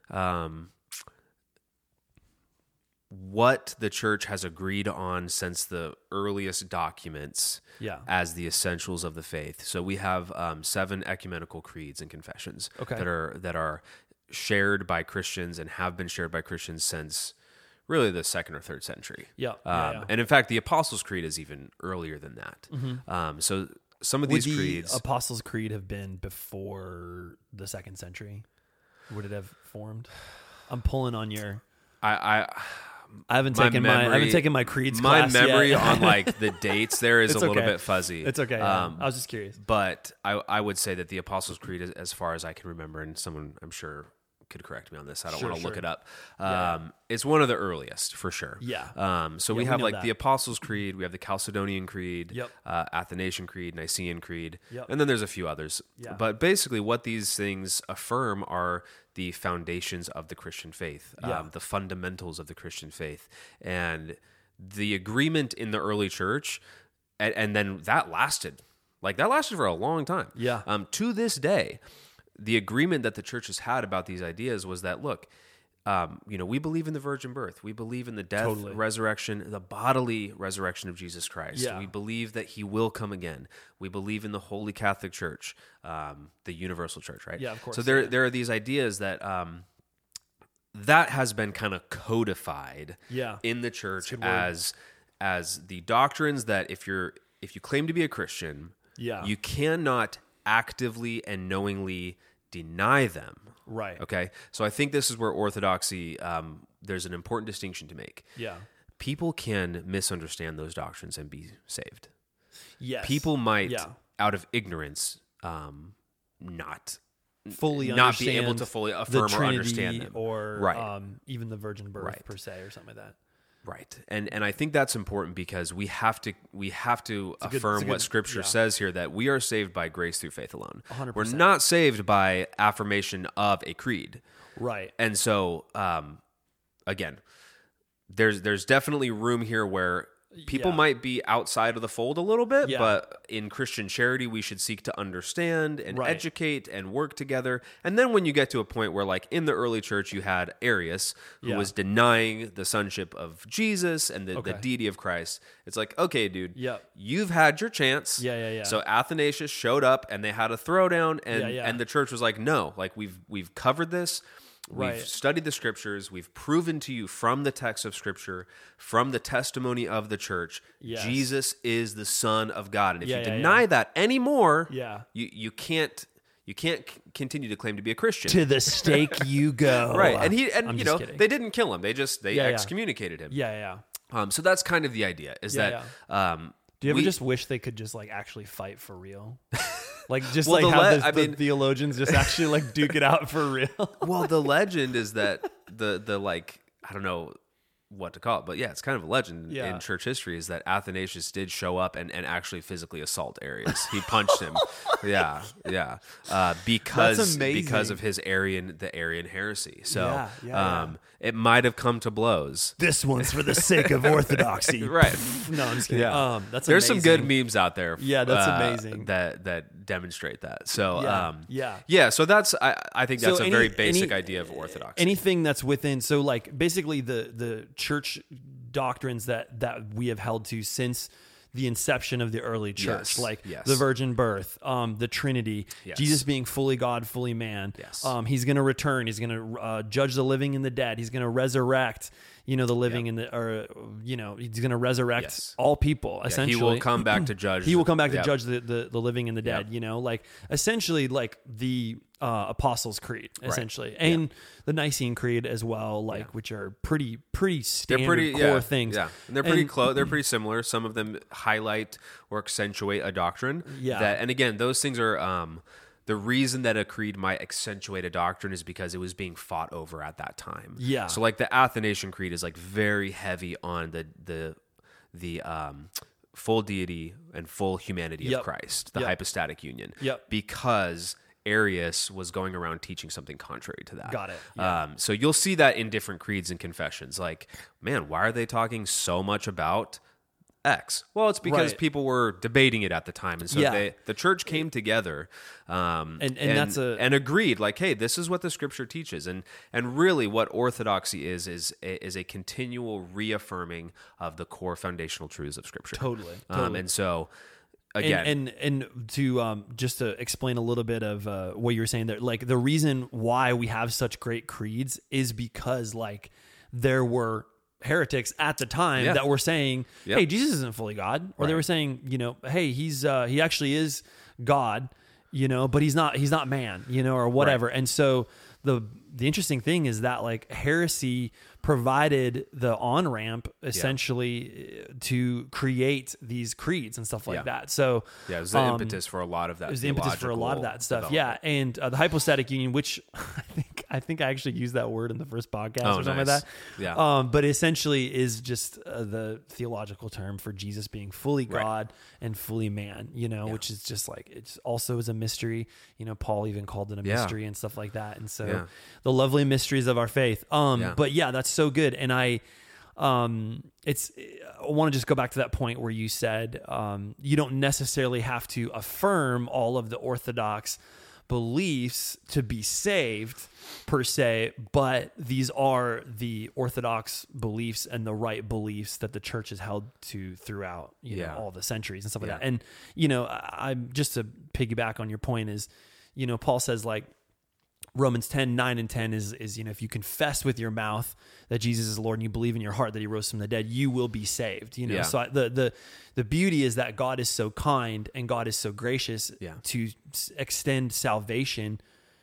um, what the church has agreed on since the earliest documents Yeah. as the essentials of the faith. So we have um, seven ecumenical creeds and confessions Okay. that are that are shared by Christians and have been shared by Christians since really the second or third century. Yeah. Um, yeah, yeah. And in fact, the Apostles' Creed is even earlier than that. Um, so some of Would these the creeds. Apostles' Creed have been before the second century? Would it have formed? I'm pulling on your I, I I haven't my taken my I haven't memory- taken my creeds my class memory yet. on like the dates there is It's a little okay. bit fuzzy. It's okay. yeah. Um, I was just curious. but I, I would say that the Apostles' Creed, as- as far as I can remember, and someone I'm sure could correct me on this. I don't Sure, want to look sure. it up. Yeah. Um, It's one of the earliest for sure. Yeah. Um, so Yeah, we we have know like that. the Apostles' Creed, we have the Chalcedonian Creed, Yep. uh, Athanasian Creed, Nicene Creed, Yep. and then there's a few others. Yeah. But basically, what these things affirm are the foundations of the Christian faith, Yeah. um, the fundamentals of the Christian faith, and the agreement in the early church, and, and then that lasted, like that lasted for a long time. Yeah. Um, to this day, the agreement that the church has had about these ideas was that, look, um, you know, we believe in the virgin birth. We believe in the death, Totally. resurrection, the bodily resurrection of Jesus Christ. Yeah. We believe that he will come again. We believe in the Holy Catholic Church, um, the universal church, right? Yeah, of course, So there, yeah. there are these ideas that um, that has been kind of codified Yeah. in the church good word. as as the doctrines that if you're if you claim to be a Christian, Yeah. you cannot actively and knowingly deny them. Right. Okay. So I think this is where orthodoxy, um, there's an important distinction to make. Yeah. People can misunderstand those doctrines and be saved. Yes. People might, yeah. out of ignorance, um, not fully not be understand able to fully affirm the Trinity or understand them, or right. um, even the virgin birth right. per se or something like that. Right, and and I think that's important because we have to we have to It's a good- affirm it's a what good- Scripture yeah. says here, that we are saved by grace through faith alone. one hundred We're percent. not saved by affirmation of a creed. Right. And so, um, again, there's there's definitely room here where people Yeah. might be outside of the fold a little bit, Yeah. but in Christian charity, we should seek to understand and Right. educate and work together. And then when you get to a point where, like in the early church, you had Arius, who Yeah. was denying the sonship of Jesus and the, the Okay. deity of Christ. It's like, okay, dude, Yep. you've had your chance. Yeah, yeah, yeah. So Athanasius showed up and they had a throwdown, and, Yeah, yeah. and the church was like, no, like we've we've covered this. Right. We've studied the Scriptures. We've proven to you from the text of Scripture, from the testimony of the church, Yes. Jesus is the Son of God. And if Yeah, you yeah, deny yeah. that anymore, Yeah. you you can't you can't c- continue to claim to be a Christian. To the stake you go. Right, and he and I'm you just know kidding. they didn't kill him. They just they Yeah, yeah. excommunicated him. Yeah, yeah. Um, so that's kind of the idea. Is Yeah, that um, Do you ever we- just wish they could just like actually fight for real? Like just Well, like the have le- the, I the mean- theologians just actually like duke it out for real. well, the legend is that the the like I don't know what to call it, but yeah, it's kind of a legend Yeah. in church history is that Athanasius did show up and, and actually physically assault Arius. He punched him. Yeah, yeah. Uh, because That's amazing. because of his Arian the Arian heresy. So Yeah, yeah, yeah. um, it might have come to blows. This one's for the sake of orthodoxy. Right. No, I'm just kidding. Yeah. Um, that's There's some amazing. good memes out there. Yeah, that's uh, amazing. That that demonstrate that. So Yeah, um, yeah. yeah. So that's I, I think that's So a any- very basic any- idea of orthodoxy. Anything that's within, so like basically the the church doctrines that that we have held to since the inception of the early church, Yes, like yes. the virgin birth, um, the Trinity, Yes. Jesus being fully God, fully man. Yes. Um, he's going to return. He's going to uh, judge the living and the dead. He's going to resurrect, you know, the living and the, or you know, he's going to resurrect Yes. all people. Yeah, essentially, he will come back to judge. He will come back to Yep. judge the, the, the living and the dead, Yep. you know, like essentially like the uh, Apostles' Creed, essentially, and the Nicene Creed as well, like Yeah. which are pretty pretty They're standard pretty core yeah, things. Yeah, and they're pretty And- close. They're pretty similar. Some of them highlight or accentuate a doctrine. Yeah. That, and again, those things are. Um, the reason that a creed might accentuate a doctrine is because it was being fought over at that time. Yeah. So like the Athanasian Creed is like very heavy on the the the um, full deity and full humanity Yep. of Christ, the Yep. hypostatic union. Yep. Because Arius was going around teaching something contrary to that. Got it. Yeah. Um, so you'll see that in different creeds and confessions. Like, man, why are they talking so much about X? Well, it's because Right. people were debating it at the time, and so Yeah. they, the church came together um, And- and that's a- and agreed, like, hey, this is what the Scripture teaches, and and really what orthodoxy is is a, is a continual reaffirming of the core foundational truths of Scripture. Totally, Um, totally. and so. Again, And, and and to um, just to explain a little bit of uh, what you were saying there, like the reason why we have such great creeds is because like there were heretics at the time Yeah. that were saying, Yep. "Hey, Jesus isn't fully God," or they Right. were saying, you know, "Hey, he's uh, he actually is God, you know, but he's not he's not man, you know, or whatever." And so the the interesting thing is that like heresy provided the on ramp essentially to create these creeds and stuff like Yeah. that. So yeah, it was the um, impetus for a lot of that. it was the impetus for a lot of that stuff. Yeah, development. and uh, the hypostatic union, which I think I think I actually used that word in the first podcast Oh, or something nice. like that. Yeah. Um, but essentially is just uh, the theological term for Jesus being fully Right. God and fully man. You know, which is just like it's also is a mystery. You know, Paul even called it a Yeah. mystery and stuff like that. And so Yeah. the lovely mysteries of our faith. Um, Yeah. but yeah, that's so good. And I. Um, it's, I want to just go back to that point where you said, um, you don't necessarily have to affirm all of the Orthodox beliefs to be saved per se, but these are the Orthodox beliefs and the right beliefs that the church has held to throughout, you Yeah. know, all the centuries and stuff like Yeah. that. And, you know, I, I'm just to piggyback on your point is, you know, Paul says like, Romans ten, nine and ten is, is, you know, if you confess with your mouth that Jesus is Lord and you believe in your heart that he rose from the dead, you will be saved, you know? Yeah. So I, the, the, the beauty is that God is so kind and God is so gracious Yeah. to s- extend salvation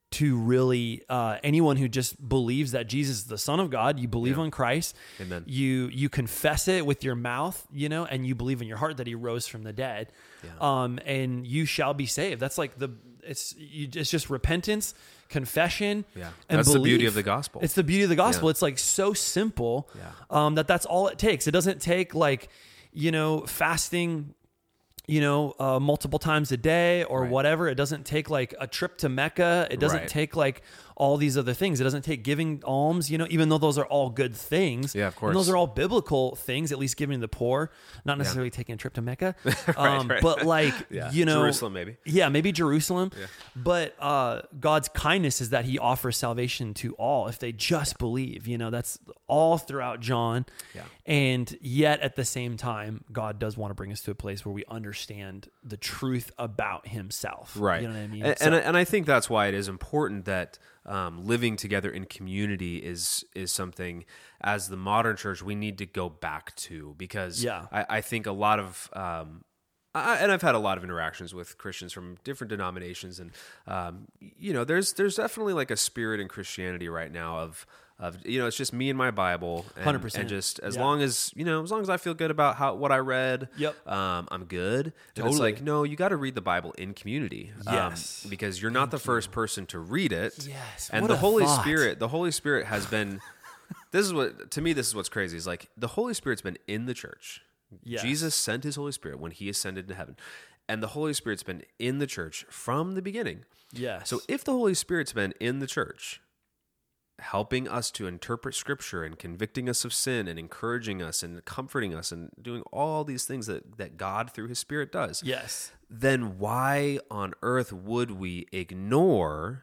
to really uh, anyone who just believes that Jesus is the Son of God, you believe Yeah. on Christ, Amen. you you confess it with your mouth, you know, and you believe in your heart that He rose from the dead, Yeah. um, and you shall be saved. That's like the it's you, it's just repentance, confession, Yeah. and That's the beauty belief. of the gospel. It's the beauty of the gospel. Yeah. It's like so simple Yeah. um, that that's all it takes. It doesn't take like you know fasting. you know, uh, multiple times a day or Right. whatever. It doesn't take like a trip to Mecca. It doesn't Right. take like all these other things. It doesn't take giving alms, you know, even though those are all good things. Yeah, of course. And those are all biblical things, at least giving to the poor, not necessarily taking a trip to Mecca. um, right. But like, Yeah. you know, Jerusalem, maybe. Yeah, maybe Jerusalem. Yeah. But uh, God's kindness is that He offers salvation to all if they just believe. You know, that's all throughout John. Yeah. And yet at the same time, God does want to bring us to a place where we understand the truth about Himself. Right. You know what I mean? And, So- and, I- and I think that's why it is important that um, living together in community is is something, as the modern church, we need to go back to, because Yeah. I, I think a lot of um, I, and I've had a lot of interactions with Christians from different denominations, and um, you know, there's there's definitely like a spirit in Christianity right now of of you know, it's just me and my Bible, and, one hundred percent. and just as Yeah. long as you know, as long as I feel good about how what I read, Yep. um, I'm good. And it's Totally. like, no, you got to read the Bible in community, um, Yes. because you're not the first person to read it. Yes. and What the a Holy thought. Spirit, the Holy Spirit has been. This is what to me. This is what's crazy. Is like the Holy Spirit's been in the church. Yes. Jesus sent His Holy Spirit when He ascended to heaven, and the Holy Spirit's been in the church from the beginning. Yes. So if the Holy Spirit's been in the church, helping us to interpret Scripture and convicting us of sin and encouraging us and comforting us and doing all these things that, that God through His Spirit does, yes. then why on earth would we ignore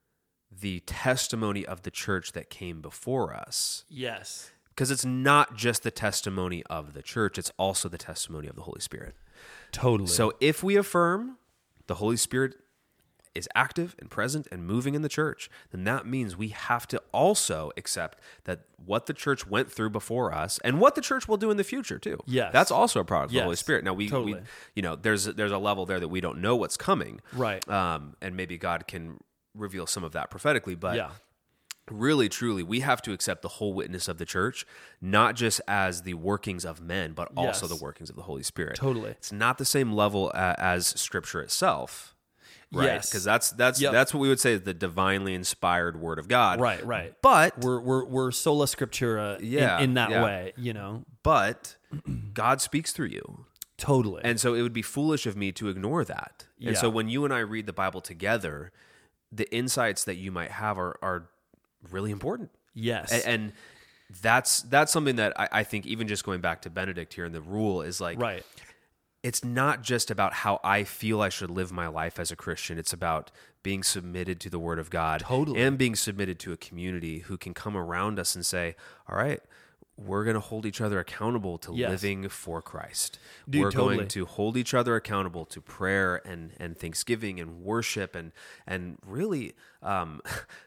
the testimony of the church that came before us? Yes. Because it's not just the testimony of the church, it's also the testimony of the Holy Spirit. Totally. So if we affirm the Holy Spirit is active and present and moving in the church, then that means we have to also accept that what the church went through before us and what the church will do in the future too. Yes. That's also a product of Yes. the Holy Spirit. Now we, Totally. we you know, there's there's a level there that we don't know what's coming. Right. Um, and maybe God can reveal some of that prophetically, but yeah. really, truly, we have to accept the whole witness of the church, not just as the workings of men, but also Yes. the workings of the Holy Spirit. Totally. It's not the same level uh, as Scripture itself, right? Yes. Because that's that's Yep. that's what we would say is the divinely inspired Word of God. Right. Right. But We're we're we're sola scriptura Yeah, in, in that yeah. way. You know. but God speaks through you. Totally. And so it would be foolish of me to ignore that. And so Yeah. when you and I read the Bible together, the insights that you might have are, are really important. yes. A- And that's that's something that I, I think, even just going back to Benedict here and the rule, is like, right. it's not just about how I feel I should live my life as a Christian. It's about being submitted to the Word of God. Totally. And being submitted to a community who can come around us and say, all right, we're going to hold each other accountable to Yes. living for Christ. Dude, we're totally. going to hold each other accountable to prayer and, and thanksgiving and worship and, and really um,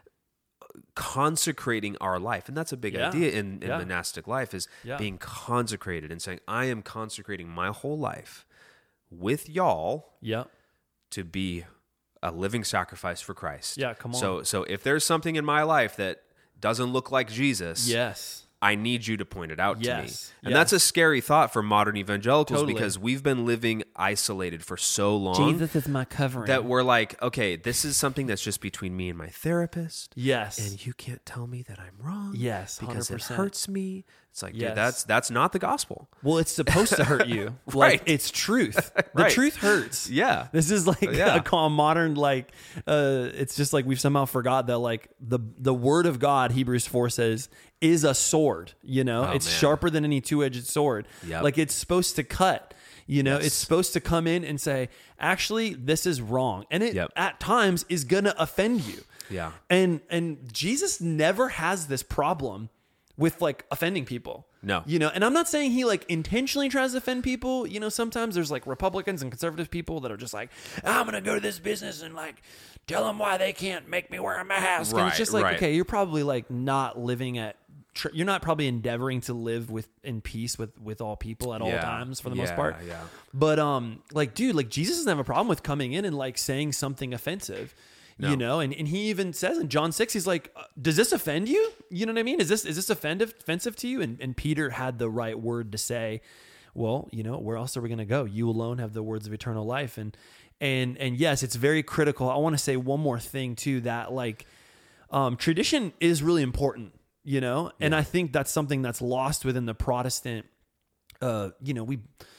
consecrating our life. And that's a big Yeah. idea in, in Yeah. monastic life, is Yeah. being consecrated and saying, I am consecrating my whole life with y'all Yep. to be a living sacrifice for Christ. Yeah, come on. So so if there's something in my life that doesn't look like Jesus, Yes. I need you to point it out to me. Yes. And Yes. that's a scary thought for modern evangelicals, Totally. because we've been living isolated for so long is my covering. that we're like, okay, this is something that's just between me and my therapist. yes. And you can't tell me that I'm wrong. Yes, because one hundred percent. it hurts me. It's like, Yes. dude, that's that's not the gospel. well, it's supposed to hurt you. Like, Right. it's truth. The Right. truth hurts. Yeah. This is like Yeah. a calm modern, like, uh, it's just like we've somehow forgot that, like, the the word of God, Hebrews four says, is a sword. You know, Oh, it's man. sharper than any two edged sword. Yep. Like, it's supposed to cut. You know, Yes. it's supposed to come in and say, actually, this is wrong. And it Yep. at times is going to offend you. Yeah. And and Jesus never has this problem with like offending people. No. You know, and I'm not saying he like intentionally tries to offend people. You know, sometimes there's like Republicans and conservative people that are just like, I'm going to go to this business and like tell them why they can't make me wear a mask. and Right, it's just like, right. okay, you're probably like not living at tr- you're not probably endeavoring to live with in peace with with all people at all Yeah. times for the most Yeah, part. yeah. But um like dude, like Jesus doesn't have a problem with coming in and like saying something offensive. No. You know, and, and he even says in John six, he's like, uh, does this offend you? You know what I mean? Is this is this offensive offensive to you? And and Peter had the right word to say, well, you know, where else are we going to go? You alone have the words of eternal life. And and and yes, it's very critical. I want to say one more thing too, that like um, tradition is really important, you know, and Yeah. I think that's something that's lost within the Protestant. Uh, you know, we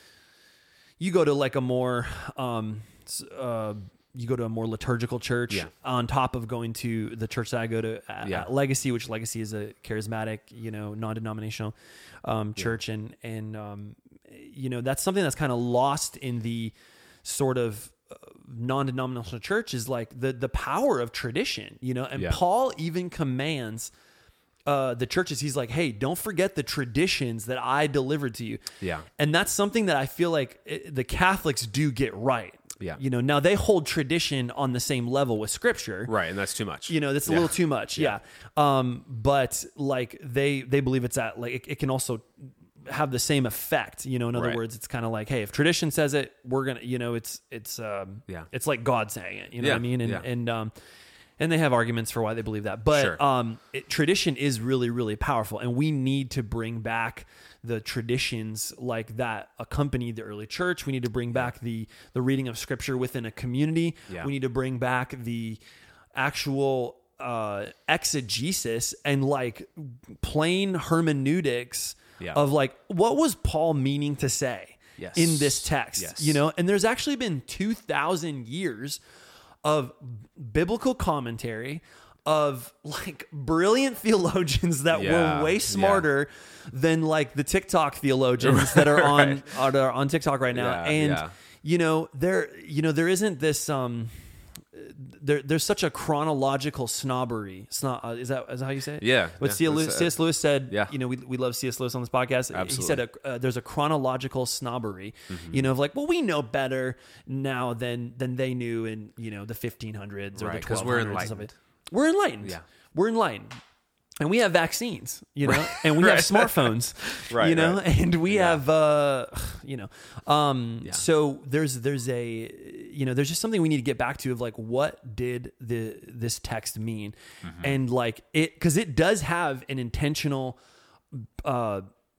you go to like a more um, s- uh, you go to a more liturgical church Yeah. on top of going to the church that I go to at, Yeah. at Legacy, which Legacy is a charismatic, you know, non-denominational um, church. And, and um, you know, that's something that's kind of lost in the sort of uh, non-denominational church is like the, the power of tradition, you know, and Yeah. Paul even commands uh, the churches. He's like, hey, don't forget the traditions that I delivered to you. Yeah. And that's something that I feel like it, the Catholics do get right. Yeah. You know, now they hold tradition on the same level with scripture. Right, and that's too much. You know, that's a Yeah. little too much. Yeah. Um, but like they they believe it's at like it, it can also have the same effect. You know, in other Right. words, it's kind of like, hey, if tradition says it, we're gonna, you know, it's it's um Yeah. it's like God saying it. You know Yeah. what I mean? And Yeah. and um and they have arguments for why they believe that. But Sure. um, it, tradition is really, really powerful. And we need to bring back the traditions like that accompanied the early church. We need to bring back the the reading of scripture within a community. Yeah. We need to bring back the actual uh, exegesis and like plain hermeneutics Yeah. of like, what was Paul meaning to say Yes. in this text? Yes. You know, and there's actually been two thousand years of biblical commentary of like brilliant theologians that Yeah, were way yeah. smarter than like the TikTok theologians that are on are, are on TikTok right now. Yeah, and yeah. you know, there you know there isn't this um there there's such a chronological snobbery. Snob, uh, is that is that how you say it? Yeah, What yeah, C S. Lewis, that's, uh, C S. Lewis said. yeah. You know, we we love C S. Lewis on this podcast. He Absolutely. said a, uh, there's a chronological snobbery. Mm-hmm. You know, of like, well, we know better now than than they knew in you know the fifteen hundreds or Right, the 'cause twelve we're hundreds. and stuff. enlightened. We're enlightened. Yeah. We're enlightened. And we have vaccines, you know, and we have smartphones, Right, you know, right. and we Yeah. have, uh, you know, um, Yeah. so there's, there's a, you know, there's just something we need to get back to of like, what did the, this text mean? Mm-hmm. And like it, cause it does have an intentional, uh,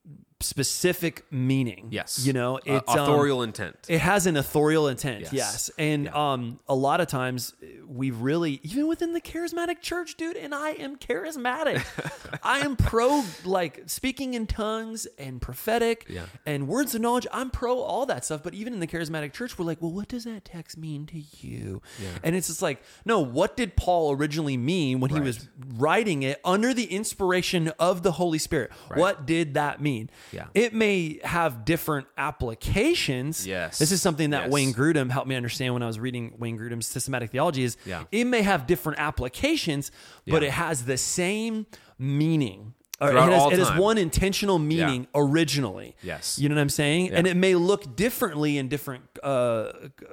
specific meaning. Yes. You know, Uh, it's um, authorial intent. it has an authorial intent, yes. Yes. And Yeah. um, a lot of times we've really, even within the charismatic church, dude, and I am charismatic. I am pro like speaking in tongues and prophetic Yeah. and words of knowledge. I'm pro all that stuff. But even in the charismatic church, we're like, well, what does that text mean to you? Yeah. And it's just like, no, what did Paul originally mean when he Right. was writing it under the inspiration of the Holy Spirit? Right. What did that mean? Yeah. It may have different applications. Yes. This is something that Yes. Wayne Grudem helped me understand when I was reading Wayne Grudem's systematic theology is Yeah. it may have different applications, but Yeah. it has the same meaning. Or it Throughout has, all it has time. one intentional meaning originally. Yes. You know what I'm saying? Yeah. And it may look differently in different uh,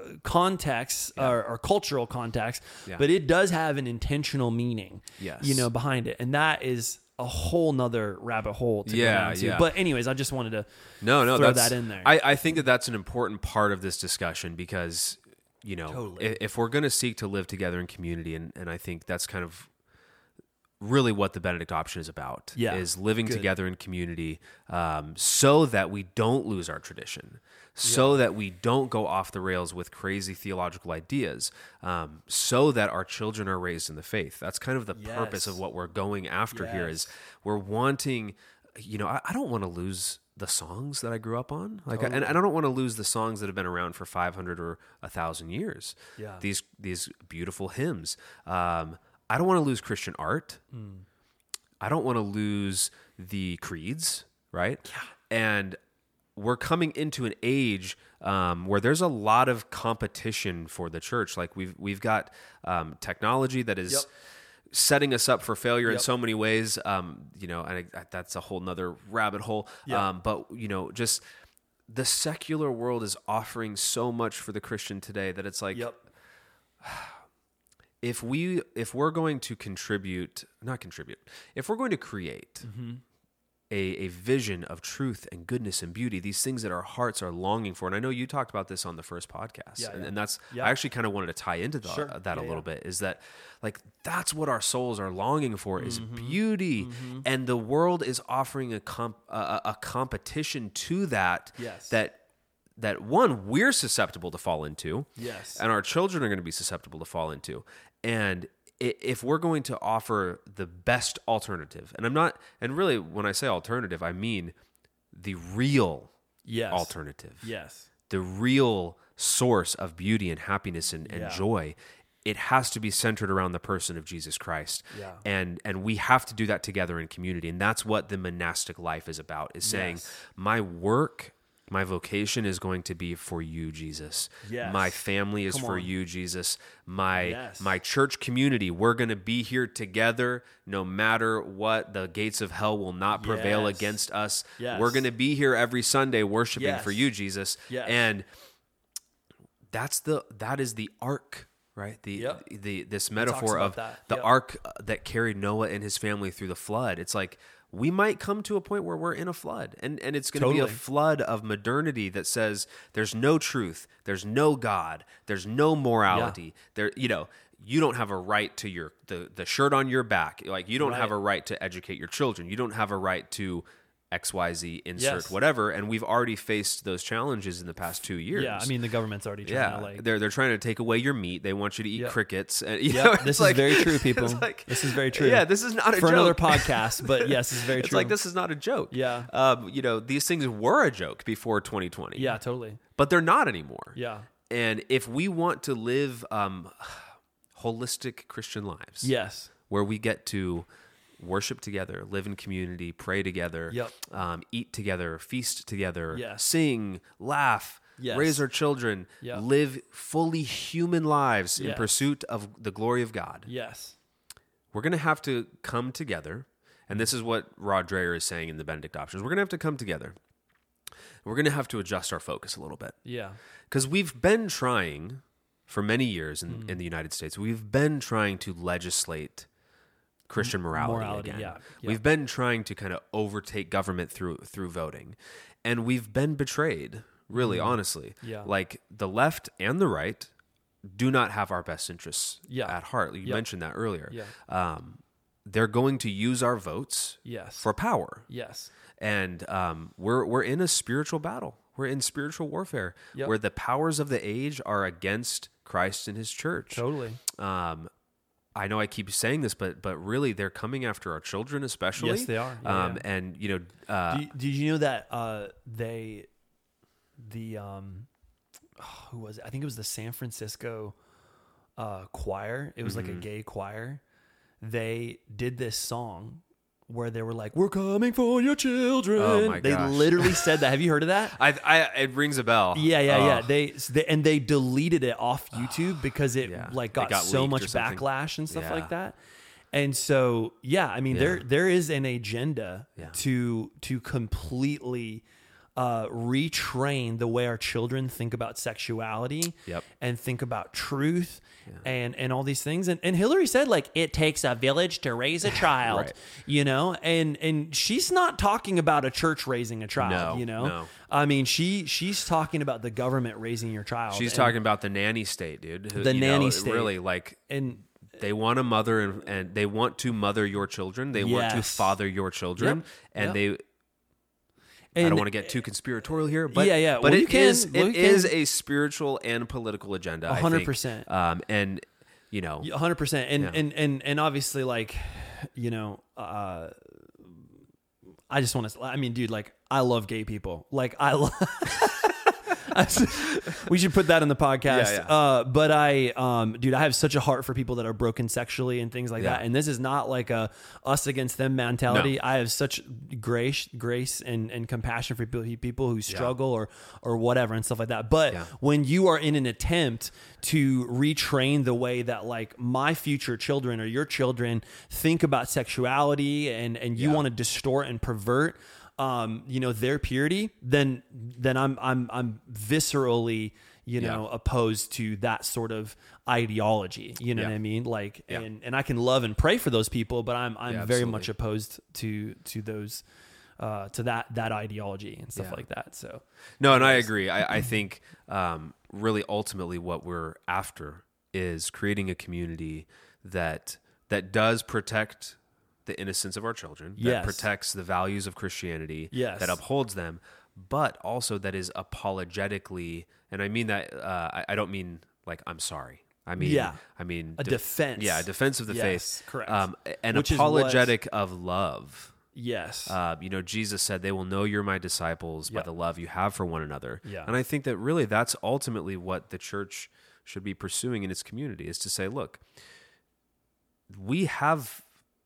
contexts or, or cultural contexts, Yeah. but it does have an intentional meaning, Yes. you know, behind it. And that is a whole nother rabbit hole to Yeah, go down to. yeah. But anyways, I just wanted to No, no, throw that's, that in there. I, I think that that's an important part of this discussion because, you know, Totally. if, if we're going to seek to live together in community, and, and I think that's kind of really what the Benedict option is about, Yeah, is living good. together in community um, so that we don't lose our tradition, so that we don't go off the rails with crazy theological ideas, um, so that our children are raised in the faith. That's kind of the purpose Yes. of what we're going after here Yes. is we're wanting, you know, I, I don't want to lose the songs that I grew up on. Like, and, and I don't want to lose the songs that have been around for five hundred or a thousand years. Yeah. These, these beautiful hymns. Um, I don't want to lose Christian art. Mm. I don't want to lose the creeds, right? And we're coming into an age um, where there's a lot of competition for the church. Like we've we've got um, technology that is Yep. setting us up for failure in Yep. so many ways. Um, you know, and I, that's a whole nother rabbit hole. Yeah. Um, but you know, just the secular world is offering so much for the Christian today that it's like, Yep. if we if we're going to contribute, not contribute, if we're going to create Mm-hmm. a, a vision of truth and goodness and beauty, these things that our hearts are longing for. And I know you talked about this on the first podcast. Yeah, and, yeah. and that's, Yeah. I actually kind of wanted to tie into the, Sure. that Yeah, a little yeah. bit, is that like, that's what our souls are longing for, is Mm-hmm. beauty. And the world is offering a, comp, a, a competition to that, Yes. that, that one, we're susceptible to fall into. Yes. And our children are going to be susceptible to fall into. And if we're going to offer the best alternative, and I'm not, and really when I say alternative, I mean the real Yes. alternative, Yes. the real source of beauty and happiness and, and Yeah. joy, it has to be centered around the person of Jesus Christ. Yeah. And and we have to do that together in community. And that's what the monastic life is about, is saying, Yes. my work, my vocation is going to be for you, Jesus. Yes. My family is Come for on. you, Jesus. My Yes. my church community, we're going to be here together no matter what. The gates of hell will not prevail Yes. against us. Yes. We're going to be here every Sunday worshiping Yes. for you, Jesus. Yes. And that's the that is the ark, right? The Yep. the this metaphor about of that. the Yep. ark uh, that carried Noah and his family through the flood. It's like we might come to a point where we're in a flood, and and it's going to be Totally. a flood of modernity that says there's no truth, there's no God, there's no morality. There, you know, you don't have a right to your the the shirt on your back. Like you don't Right. have a right to educate your children. You don't have a right to X Y Z insert Yes. whatever. And we've already faced those challenges in the past two years. Yeah. I mean, the government's already trying Yeah, to like. they're they're trying to take away your meat. They want you to eat Yep. crickets. And, you Yep, know, this it's is like- very true, people. it's like- This is very true. Yeah, this is not a for joke. another podcast, but yes, this is very It's true. like this is not a joke. Yeah. um, you know, these things were a joke before twenty twenty. Yeah, totally. but they're not anymore. Yeah. and if we want to live um, holistic Christian lives, Yes. where we get to worship together, live in community, pray together, Yep. um, eat together, feast together, Yes. sing, laugh, Yes. raise our children, Yep. live fully human lives in Yes. pursuit of the glory of God. Yes. We're going to have to come together, and this is what Rod Dreher is saying in the Benedict Options. We're going to have to come together. We're going to have to adjust our focus a little bit, Yeah. because we've been trying for many years in, in the United States, we've been trying to legislate Christian morality, morality, again. yeah, yeah. We've been trying to kind of overtake government through through voting, and we've been betrayed, really, honestly. Yeah. Like the left and the right do not have our best interests Yeah. at heart. You Yep. mentioned that earlier. Yeah. Um, they're going to use our votes Yes. for power, yes. and um, we're we're in a spiritual battle. We're in spiritual warfare, Yep. where the powers of the age are against Christ and His church. Totally. Um, I know I keep saying this, but but really, they're coming after our children, especially. Yes, they are. Yeah, um, yeah. And you know, uh, Do you, did you know that uh, they, the um, oh, who was it? I think it was the San Francisco uh, choir. It was Mm-hmm. like a gay choir. They did this song where they were like, "We're coming for your children." Oh, my They gosh. literally said that. Have you heard of that? I, I it rings a bell. Yeah, yeah, yeah. Oh. They, they and they deleted it off YouTube because it Yeah. like It got, got so leaked or much something. backlash and stuff Yeah. like that. And so, yeah, I mean, there Yeah. there is an agenda Yeah. to to completely uh, retrain the way our children think about sexuality Yep. and think about truth and and all these things. And and Hillary said like it takes a village to raise a child, Right. you know. And and she's not talking about a church raising a child, No, you know. no. I mean, she she's talking about the government raising your child. She's And- talking about the nanny state, dude. Who, The you nanny know, state. Really, like and they want to mother and, and they want to mother your children. They want to Yes. father your children, Yep. and Yep. they. I And- don't want to get too conspiratorial here, but Yeah, yeah. but Well, it you can. is Well, it you can. is a spiritual and political agenda. A I hundred think. percent. Um, and you know, one hundred percent. And, Yeah. and and and obviously, like, you know, uh, I just want to. I mean, dude, like, I love gay people. Like, I love. We should put that in the podcast. Yeah, yeah. Uh, but I, um, dude, I have such a heart for people that are broken sexually and things like Yeah. that. And this is not like a us against them mentality. No. I have such grace, grace and, and compassion for people, people who struggle or, or whatever and stuff like that. But Yeah. when you are in an attempt to retrain the way that like my future children or your children think about sexuality and, and you Yeah. want to distort and pervert, um, you know, their purity, then, then I'm, I'm, I'm viscerally, you know, Yeah. opposed to that sort of ideology. You know Yeah. what I mean? Like, Yeah. and, and I can love and pray for those people, but I'm, I'm Yeah, very absolutely. much opposed to, to those, uh, to that that ideology and stuff Yeah. like that. So No, and I agree. I, I think um, really ultimately what we're after is creating a community that that does protect the innocence of our children, that Yes. protects the values of Christianity, Yes. that upholds them, but also that is apologetically, and I mean that uh, I, I don't mean like I'm sorry. I mean, Yeah. I mean A defense. Yeah, a defense of the Yes, faith. correct. Um, an Which is what- apologetic of love. yes, Uh, you know, Jesus said, "They will know you're my disciples by Yep. the love you have for one another." Yeah. And I think that really that's ultimately what the church should be pursuing in its community, is to say, look, we have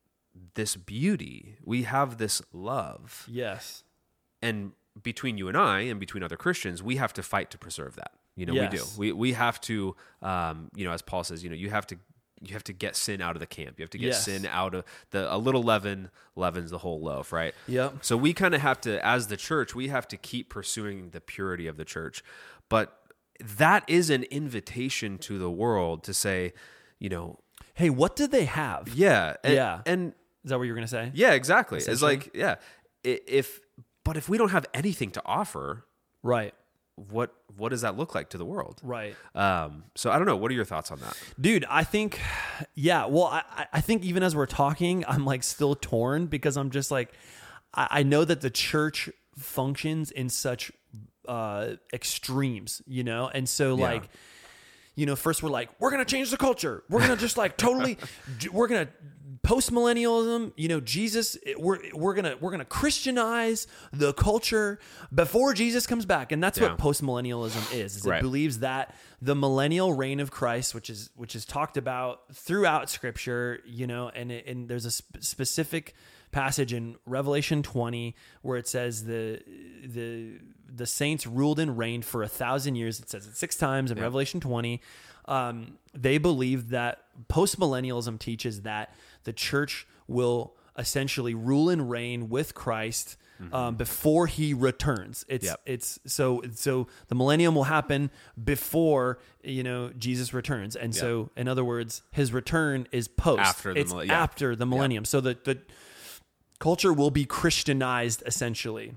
this beauty, we have this love, yes, and between you and I, and between other Christians, we have to fight to preserve that. You know, we do. Yes. We we have to, um, you know, as Paul says, you know, you have to you have to get sin out of the camp. You have to get Yes. sin out of the a little leaven leavens the whole loaf, right? Yep. So we kind of have to, as the church, we have to keep pursuing the purity of the church, but that is an invitation to the world to say, you know, Hey, what did they have? yeah, and, Yeah. and Is that what you were gonna say? yeah, exactly. It's Essentially. like, yeah, i- if but if we don't have anything to offer, Right. what what does that look like to the world? Right. Um, so I don't know. What are your thoughts on that? Dude, I think, yeah, well, I, I think even as we're talking, I'm like still torn because I'm just like, I, I know that the church functions in such uh, extremes, you know? And so, Yeah. like, you know, first we're like, we're going to change the culture. We're going to just like totally, we're going to post millennialism, you know, Jesus, we're, we're going to, we're going to Christianize the culture before Jesus comes back. And that's Yeah. what post millennialism is, is it Right. believes that the millennial reign of Christ, which is, which is talked about throughout scripture, you know, and, it, and there's a sp- specific passage in Revelation twenty where it says the, the, the saints ruled and reigned for a thousand years. It says it six times in Revelation twenty. Um, they believe that postmillennialism teaches that the church will essentially rule and reign with Christ um, before he returns. It's Yep. it's so so the millennium will happen before, you know, Jesus returns, and so in other words, his return is post After the it's mille- yeah. after the millennium. So the the culture will be Christianized essentially.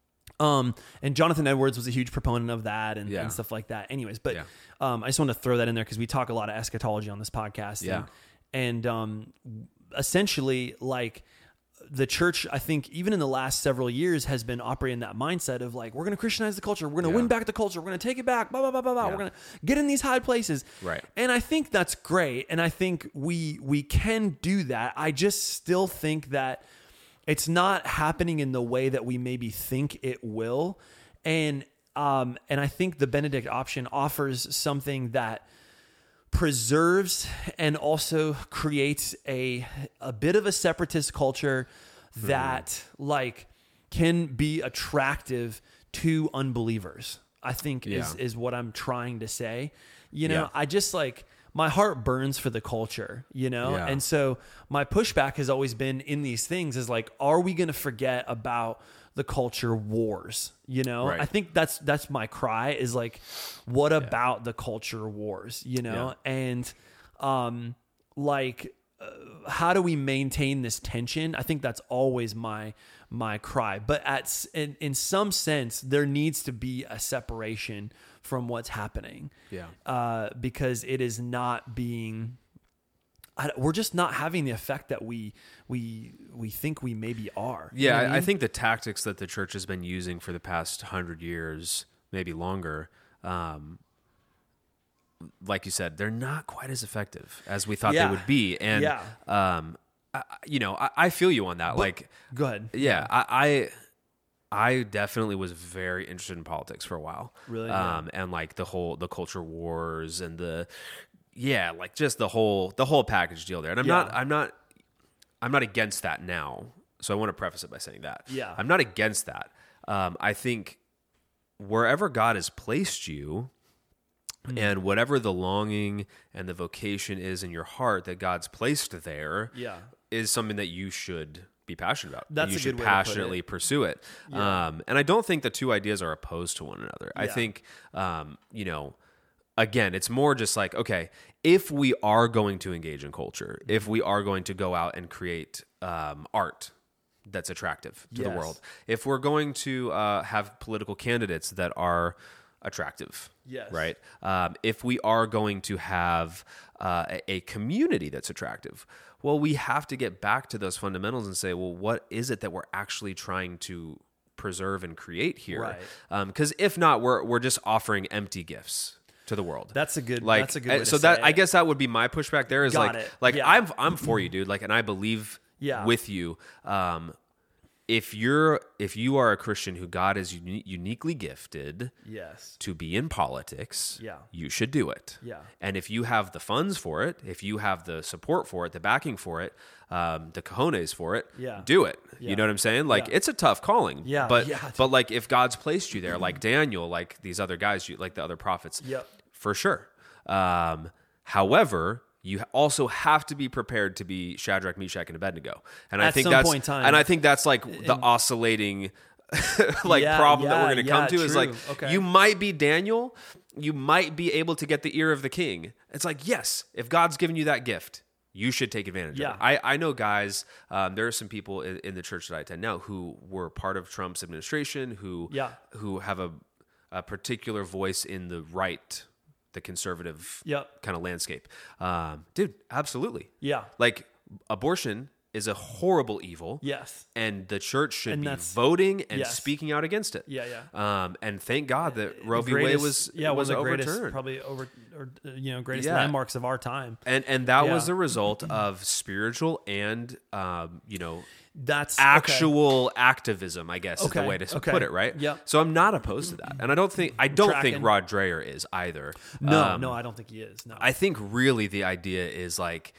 Um, and Jonathan Edwards was a huge proponent of that and, Yeah. and stuff like that. Anyways, but Yeah. um, I just want to throw that in there because we talk a lot of eschatology on this podcast. Yeah. And, and um, essentially, like the church, I think, even in the last several years, has been operating that mindset of like, we're going to Christianize the culture, we're going to Yeah. win back the culture, we're going to take it back, blah blah blah blah blah. Yeah. We're going to get in these high places. Right. And I think that's great, and I think we we can do that. I just still think that it's not happening in the way that we maybe think it will. And um, and I think the Benedict option offers something that preserves and also creates a a bit of a separatist culture that like can be attractive to unbelievers. I think is Yeah. is what I'm trying to say. You know, Yeah. I just like my heart burns for the culture, you know? Yeah. And so my pushback has always been in these things is like, are we going to forget about the culture wars? You know, Right. I think that's, that's my cry is like, what about the culture wars, you know? And, um, like, uh, how do we maintain this tension? I think that's always my, my cry, but at, s- in, in some sense, there needs to be a separation from what's happening. Yeah. Uh, because it is not being, I, we're just not having the effect that we we we think we maybe are. You Yeah, know what I, I mean? think the tactics that the church has been using for the past hundred years, maybe longer, um, like you said, they're not quite as effective as we thought Yeah. they would be. And, Yeah. um, I, you know, I, I feel you on that. like, Go ahead. yeah, I, I, I definitely was very interested in politics for a while. Really? Um, and like the whole, the culture wars and the, yeah, like just the whole, the whole package deal there. And I'm Yeah. not, I'm not, I'm not against that now. So I want to preface it by saying that. Yeah. I'm not against that. Um, I think wherever God has placed you, Hmm. and whatever the longing and the vocation is in your heart that God's placed there, Yeah. is something that you should be passionate about. That's you a should good way to put passionately it. pursue it. Um, and I don't think the two ideas are opposed to one another. I Yeah. think, um, you know, again, it's more just like, okay, if we are going to engage in culture, if we are going to go out and create um, art, that's attractive to Yes. the world. If we're going to uh, have political candidates that are attractive, Yes. right? Um, if we are going to have uh, a, a community that's attractive, well, we have to get back to those fundamentals and say, well, what is it that we're actually trying to preserve and create here? Right. Because um, if not, we're we're just offering empty gifts to the world. That's a good. Like, that's a good. Way to so say that it. I guess that would be my pushback. There is Got like, it. like Yeah. I'm I'm for you, dude. Like, and I believe Yeah. with you. Um, if you're if you are a Christian who God is uni- uniquely gifted Yes. to be in politics, Yeah. you should do it. Yeah. And if you have the funds for it, if you have the support for it, the backing for it, um, the cojones for it, Yeah. do it. Yeah. You know what I'm saying? Like, Yeah. it's a tough calling. Yeah. But Yeah. but like if God's placed you there, like Daniel, like these other guys, you like the other prophets, Yep. for sure. Um, however, you also have to be prepared to be Shadrach, Meshach, and Abednego. And I At think some that's point in time. and I think that's like the oscillating like Yeah, problem that yeah, we're going to come yeah, to is true. like Okay. you might be Daniel, you might be able to get the ear of the king. It's like, yes, if God's given you that gift, you should take advantage Yeah. of it. I, I know guys, um, there are some people in, in the church that I attend now who were part of Trump's administration, who Yeah. who have a, a particular voice in the right, the conservative Yep. kind of landscape. Um, dude, absolutely. Yeah. Like, abortion is a horrible evil. Yes. And the church should And be that's- voting and yes. speaking out against it. Yeah, yeah. Um, and thank God that Roe v. Wade Greatest- was yeah was one of the overturned. greatest probably over or uh, you know greatest Yeah. landmarks of our time. And and that Yeah. was a result of spiritual and um, you know That's okay. actual activism, I guess is the Okay, way to okay. put it, right? Yep. So I'm not opposed to that, and I don't think I don't Tracking. think Rod Dreher is either. No, Um, no, I don't think he is. No. I think really the idea is like,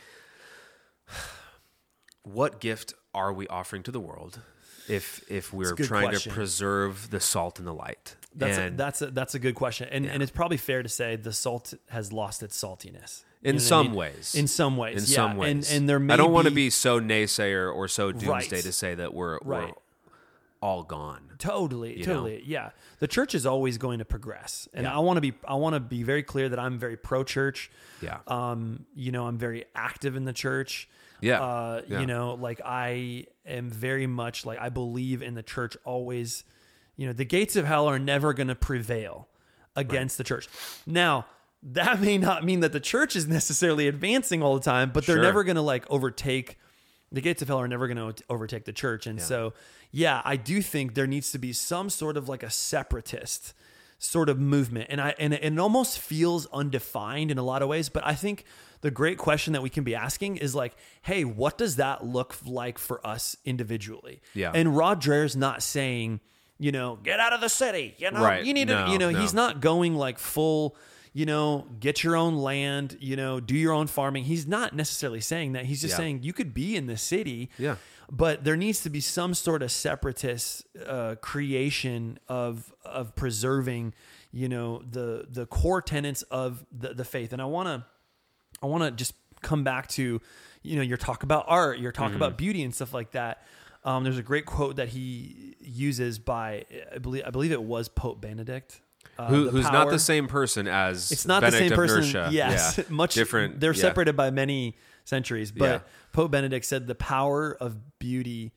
what gift are we offering to the world if if we're a good trying question. to preserve the salt and the light? That's and a, that's a, that's a good question, and and it's probably fair to say the salt has lost its saltiness You in know what I some mean? ways, In some ways, in yeah. some ways, and and there may I don't want to be be so naysayer or so doomsday Right. to say that we're we're Right. all gone. Totally, You totally. Yeah. The church is always going to progress. And Yeah. I want to be I want to be very clear that I'm very pro church. Yeah. Um, you know, I'm very active in the church. Yeah. Uh, Yeah. you know, like I am very much like I believe in the church always, you know, the gates of hell are never going to prevail against the church. Now, that may not mean that the church is necessarily advancing all the time, but they're Sure. never going to like overtake the gates of hell are never going to overtake the church. And so, yeah, I do think there needs to be some sort of like a separatist sort of movement. And I, and it, and it almost feels undefined in a lot of ways, but I think the great question that we can be asking is like, hey, what does that look like for us individually? Yeah. And Rod Dreher's not saying, you know, get out of the city, you know, Right. you need to, No, you know, no. he's not going like full, you know, get your own land, you know, do your own farming. He's not necessarily saying that. He's just Yeah. saying you could be in the city. Yeah. But there needs to be some sort of separatist uh, creation of of preserving, you know, the the core tenets of the, the faith. And I want to I want to just come back to, you know, your talk about art, your talk Mm-hmm. about beauty and stuff like that. Um, there's a great quote that he uses by I believe I believe it was Pope Benedict. Uh, Who, the who's not power- the same person as It's not Benedict the same of person. Nursia. Yes, Yeah. much different. They're yeah. separated by many centuries, but Yeah. Pope Benedict said the power of beauty.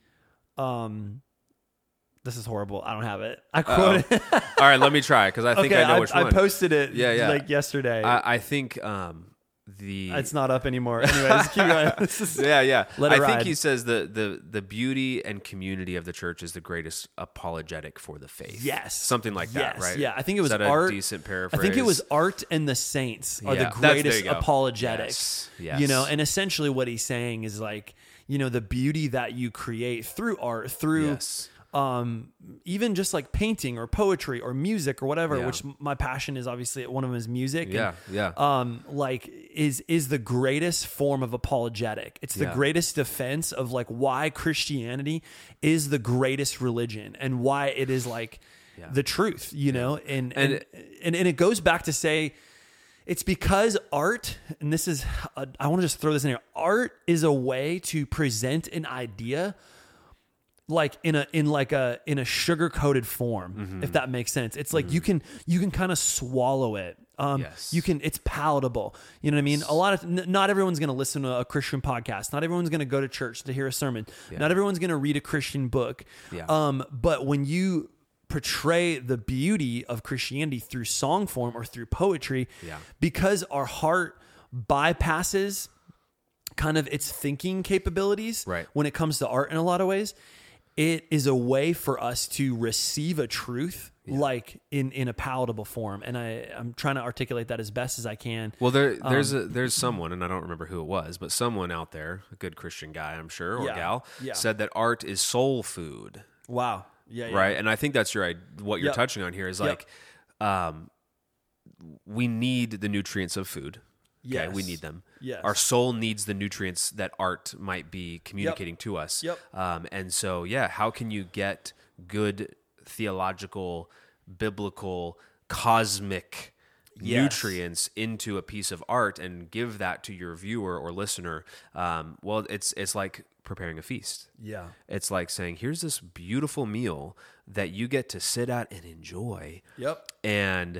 Um, this is horrible. I don't have it. I quoted. it. All right, let me try because I think okay, I know I, which I one. posted it. Yeah, yeah. like yesterday. I, I think um, the it's not up anymore. Anyways, keep going. This is- yeah, yeah. Let I it think ride. he says the, the the beauty and community of the church is the greatest apologetic for the faith. Yes. something like that, Yes. right? Yeah, I think it Is was that a art. decent I paraphrase. think it was art and the saints are Yeah, the that's- there greatest you go. apologetics. Yes, yes. You know, and essentially what he's saying is like, you know, the beauty that you create through art, through Yes. um, even just like painting or poetry or music or whatever, Yeah. which my passion is obviously one of them is music. Yeah, and, yeah. Um, like is, is the greatest form of apologetic. It's the Yeah. greatest defense of like why Christianity is the greatest religion and why it is like Yeah. the truth, you know, and, and, And- and, and it goes back to say, it's because art, and this is, a, I want to just throw this in here. Art is a way to present an idea like in a in like a in a sugar coated form, Mm-hmm. if that makes sense. It's like you can you can kind of swallow it. Um, Yes. You can. It's palatable. You know what I mean? A lot of n- not everyone's going to listen to a Christian podcast. Not everyone's going to go to church to hear a sermon. Yeah. Not everyone's going to read a Christian book. Yeah. Um, but when you portray the beauty of Christianity through song form or through poetry, Yeah. because our heart bypasses kind of its thinking capabilities Right. when it comes to art in a lot of ways, it is a way for us to receive a truth like in, in a palatable form. And I, I'm trying to articulate that as best as I can. Well, there, there's Um, a, there's someone, and I don't remember who it was, but someone out there, a good Christian guy, I'm sure, or Yeah. gal, Yeah. said that art is soul food, Wow. Yeah. yeah. right? And I think that's your i- what you're Yep. touching on here is Yep. like, um, we need the nutrients of food. Okay, Yes. we need them. Yes. Our soul needs the nutrients that art might be communicating to us. Yep. Um, and so, yeah, how can you get good theological, biblical, cosmic Yes. nutrients into a piece of art and give that to your viewer or listener? Um, well, it's it's like preparing a feast. Yeah. It's like saying, here's this beautiful meal that you get to sit at and enjoy. Yep. And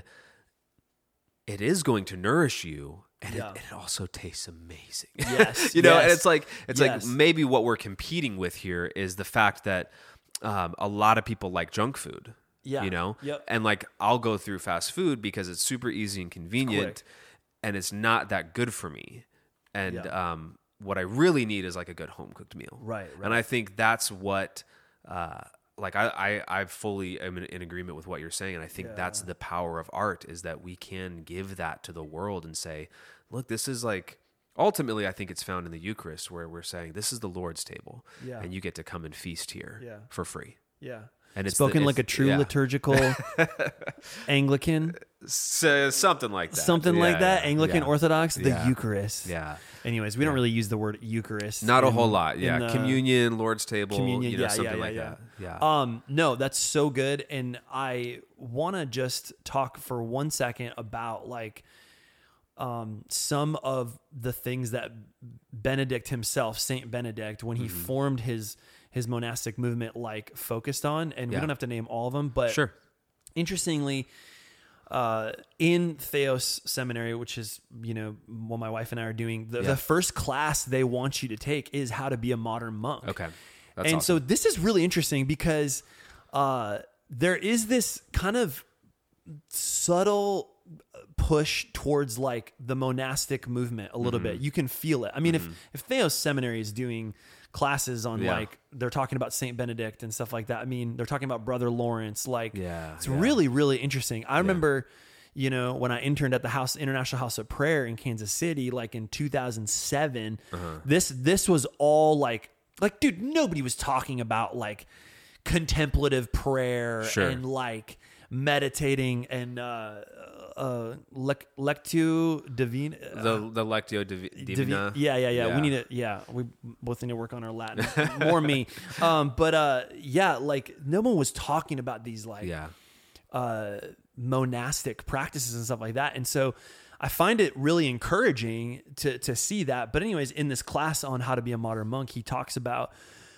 it is going to nourish you. And, Yeah. it, and it also tastes amazing. Yes, you know, and yes, it's like, it's yes. like maybe what we're competing with here is the fact that um, a lot of people like junk food. Yeah. You know? Yep. And like, I'll go through fast food because it's super easy and convenient quick. and it's not that good for me. And Yeah. um, what I really need is like a good home cooked meal. Right, right. And I think that's what, uh, like I, I, I fully am in, in agreement with what you're saying. And I think that's the power of art is that we can give that to the world and say, look, this is like, ultimately, I think it's found in the Eucharist where we're saying this is the Lord's table Yeah. and you get to come and feast here Yeah. for free. Yeah. And it's Spoken the- like a it's- true yeah. liturgical Anglican, So, something like that. something Yeah, like that. yeah, Anglican yeah. Orthodox, the Yeah. Eucharist. Yeah. Anyways, we don't really use the word Eucharist. Not a in- whole lot. in Yeah. the- Communion, Lord's table, Communion, you know, yeah, something yeah, yeah, like yeah. that. Yeah. Um, no, that's so good. And I want to just talk for one second about like um, some of the things that Benedict himself, Saint Benedict, when he Mm-hmm. formed his his monastic movement, like focused on. And Yeah. we don't have to name all of them, but Sure. interestingly, uh, in Theos Seminary, which is, you know, what my wife and I are doing, the, Yeah. the first class they want you to take is how to be a modern monk. Okay. That's and awesome. so this is really interesting because uh, there is this kind of subtle push towards like the monastic movement a little Mm-hmm. bit. You can feel it. I mean, if, if Theos Seminary is doing classes on Yeah. like, they're talking about Saint Benedict and stuff like that. I mean, they're talking about Brother Lawrence. Like, Yeah, it's yeah. really, really interesting. I remember, you know, when I interned at the House International House of Prayer in Kansas City, like in two thousand seven, Uh-huh. this, this was all like, like, dude, nobody was talking about like contemplative prayer Sure. and like meditating and, uh, uh, lec- lectio divina. the the Lectio Divi- Divi- Divina. yeah, yeah, yeah, Yeah. We need to, yeah, we both need to work on our Latin. More me. Um, but uh, yeah, like no one was talking about these like Yeah. uh, monastic practices and stuff like that. And so I find it really encouraging to to see that. But anyways, in this class on how to be a modern monk, he talks about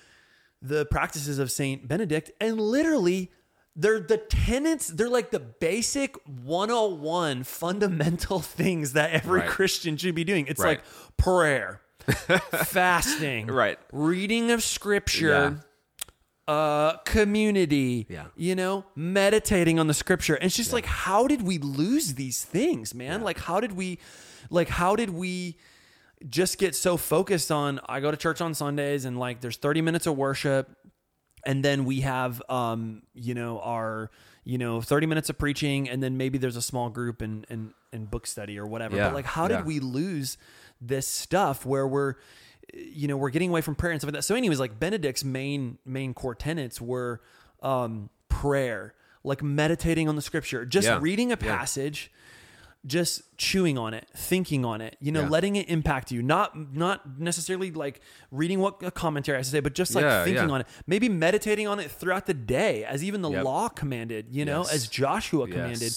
the practices of Saint Benedict, and literally they're the tenets, they're like the basic one oh one fundamental things that every Right. Christian should be doing. It's Right. like prayer, fasting, Right. reading of scripture, uh, community, Yeah. you know, meditating on the scripture. And it's just like, how did we lose these things, man? Like, how did we, like, how did we just get so focused on, I go to church on Sundays and like, there's thirty minutes of worship. And then we have, um, you know, our, you know, thirty minutes of preaching, and then maybe there's a small group and, and, and book study or whatever. Yeah, But like, how yeah. did we lose this stuff where we're, you know, we're getting away from prayer and stuff like that. So anyways, like Benedict's main, main core tenets were, um, prayer, like meditating on the scripture, just Yeah, reading a yeah. passage, just chewing on it, thinking on it, you know, Yeah. letting it impact you, not, not necessarily like reading what a commentary has to say, but just like Yeah, thinking yeah. on it, maybe meditating on it throughout the day as even the Yep. law commanded, you know, Yes. as Joshua commanded. Yes.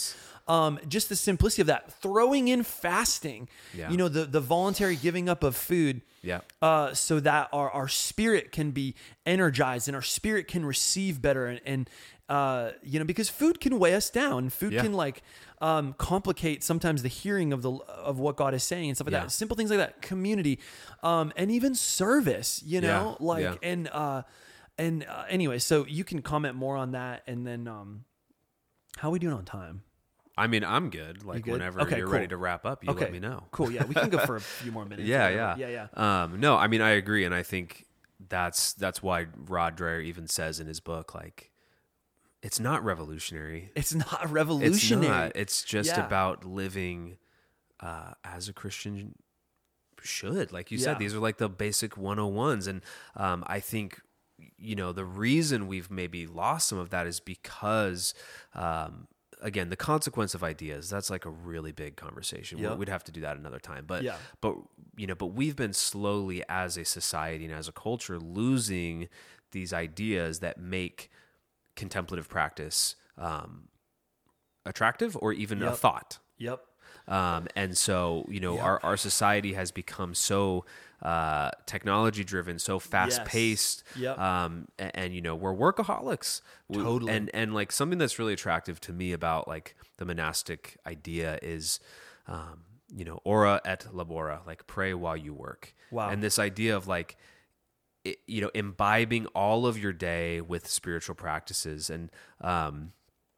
Um, just the simplicity of that, throwing in fasting, Yeah. you know, the, the voluntary giving up of food, Yeah. uh, so that our, our spirit can be energized and our spirit can receive better. And, and uh, you know, because food can weigh us down. Food Yeah. can like um, complicate sometimes the hearing of the of what God is saying and stuff like Yeah. that. Simple things like that, community, um, and even service, you know, Yeah. like, Yeah. and uh, and uh, anyway, so you can comment more on that. And then um, how are we doing on time? I mean, I'm good. Like good? whenever Okay, you're cool. ready to wrap up, you Okay, let me know. Cool. Yeah, we can go for a few more minutes. Yeah, whatever. yeah, yeah, yeah. Um, no, I mean, I agree, and I think that's that's why Rod Dreher even says in his book, like, it's not revolutionary. It's not It's revolutionary. not. It's just Yeah. about living uh, as a Christian should. Like you Yeah. said, these are like the basic one oh ones, and um, I think you know the reason we've maybe lost some of that is because. Um, Again, the consequence of ideas, that's like a really big conversation. Yep. We'd have to do that another time. But, Yeah. but, you know, but we've been slowly as a society and as a culture losing these ideas that make contemplative practice um, attractive or even a Yep. thought. Yep. Um, and so, you know, Yep. our, our society has become so uh, technology driven, so fast paced. Yep. Um, and, and, you know, we're workaholics. We- Totally. And, and like something that's really attractive to me about like the monastic idea is, um, you know, ora et labora, like pray while you work. Wow. And this idea of like, it, you know, imbibing all of your day with spiritual practices. And, um,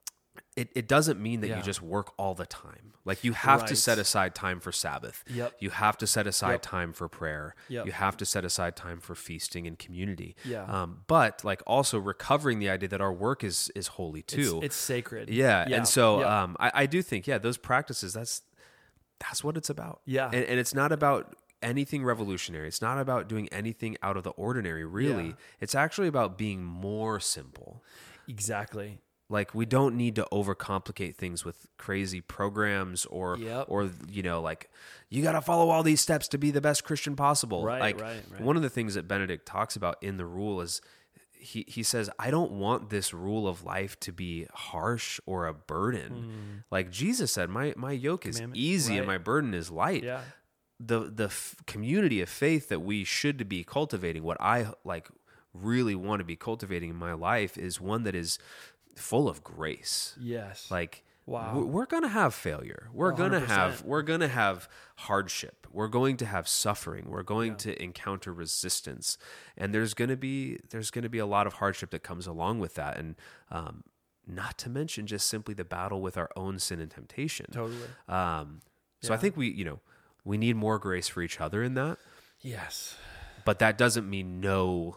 It, it doesn't mean that Yeah. you just work all the time. Like you have to Right. set aside time for Sabbath. Yep. You have to set aside Yep. time for prayer. Yep. You have to set aside time for feasting and community. Yeah. Um, but like also recovering the idea that our work is is holy It's, too. it's sacred. yeah. And so yeah. um, I, I do think yeah those practices that's that's what it's about. Yeah. And, and it's not about anything revolutionary. It's not about doing anything out of the ordinary. Really, Yeah. it's actually about being more simple. Exactly. Like we don't need to overcomplicate things with crazy programs or Yep. or you know like you got to follow all these steps to be the best Christian possible. Right, like right, right. one of the things that Benedict talks about in the rule is he he says I don't want this rule of life to be harsh or a burden. Like Jesus said, my my yoke is Commandment, easy and right. my burden is light. Yeah. The the f- community of faith that we should be cultivating, what I like really want to be cultivating in my life is one that is full of grace. Yes. Like Wow. we're, we're gonna have failure. We're one gonna hundred have percent. we're gonna have hardship. We're going to have suffering. We're going to encounter resistance, and there's gonna be there's gonna be a lot of hardship that comes along with that, and um, not to mention just simply the battle with our own sin and temptation. Totally. Um, so I Yeah. think we you know we need more grace for each other in that, Yes. but that doesn't mean no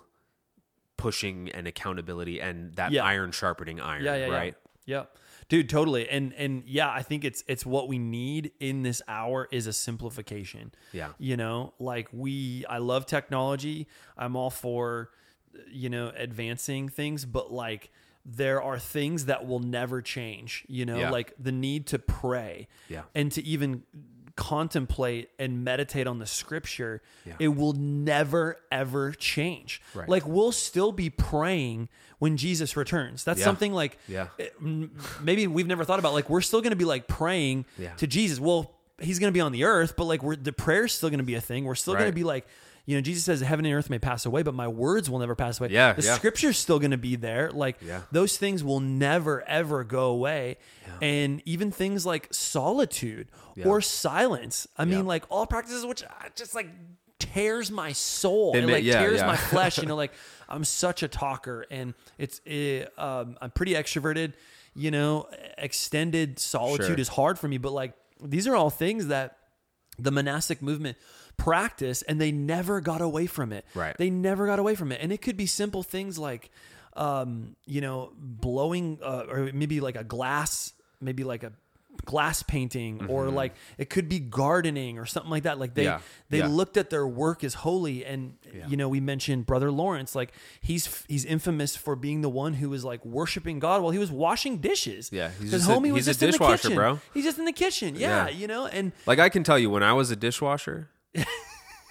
pushing and accountability and that Yeah. iron sharpening iron. Yeah, yeah, right. yeah. Yeah. Dude, totally. And and yeah, I think it's it's what we need in this hour is a simplification. Yeah. You know, like we I love technology. I'm all for you know, advancing things, but like there are things that will never change, you know, Yeah. like the need to pray Yeah. and to even contemplate and meditate on the scripture, Yeah. it will never ever change. Right. Like we'll still be praying when Jesus returns. That's Yeah. something like Yeah. eh, m- maybe we've never thought about. Like we're still going to be like praying Yeah. to Jesus. Well, he's going to be on the earth, but like we're the prayer's still going to be a thing. We're still going Right. to be like, you know, Jesus says heaven and earth may pass away, but my words will never pass away. Yeah, The yeah. scripture's still going to be there. Like Yeah. those things will never, ever go away. And even things like solitude Yeah. or silence. I mean, Yeah. like all practices, which uh, just like tears my soul. They It ma- like yeah, tears yeah. my flesh. You know, like I'm such a talker and it's, uh, um, I'm pretty extroverted, you know, extended solitude Sure. is hard for me, but like, these are all things that the monastic movement practice and they never got away from it. Right. They never got away from it. And it could be simple things like, um, you know, blowing, uh, or maybe like a glass, maybe like a glass painting, or like it could be gardening or something like that. Like they, Yeah. they Yeah. looked at their work as holy. And, Yeah. you know, we mentioned Brother Lawrence, like he's, he's infamous for being the one who was like worshiping God while he was washing dishes. Yeah, he's 'Cause just a- homie was he's a just in the dishwasher, kitchen. bro. He's just in the kitchen. Yeah. Yeah. You know, and Like I can tell you when I was a dishwasher,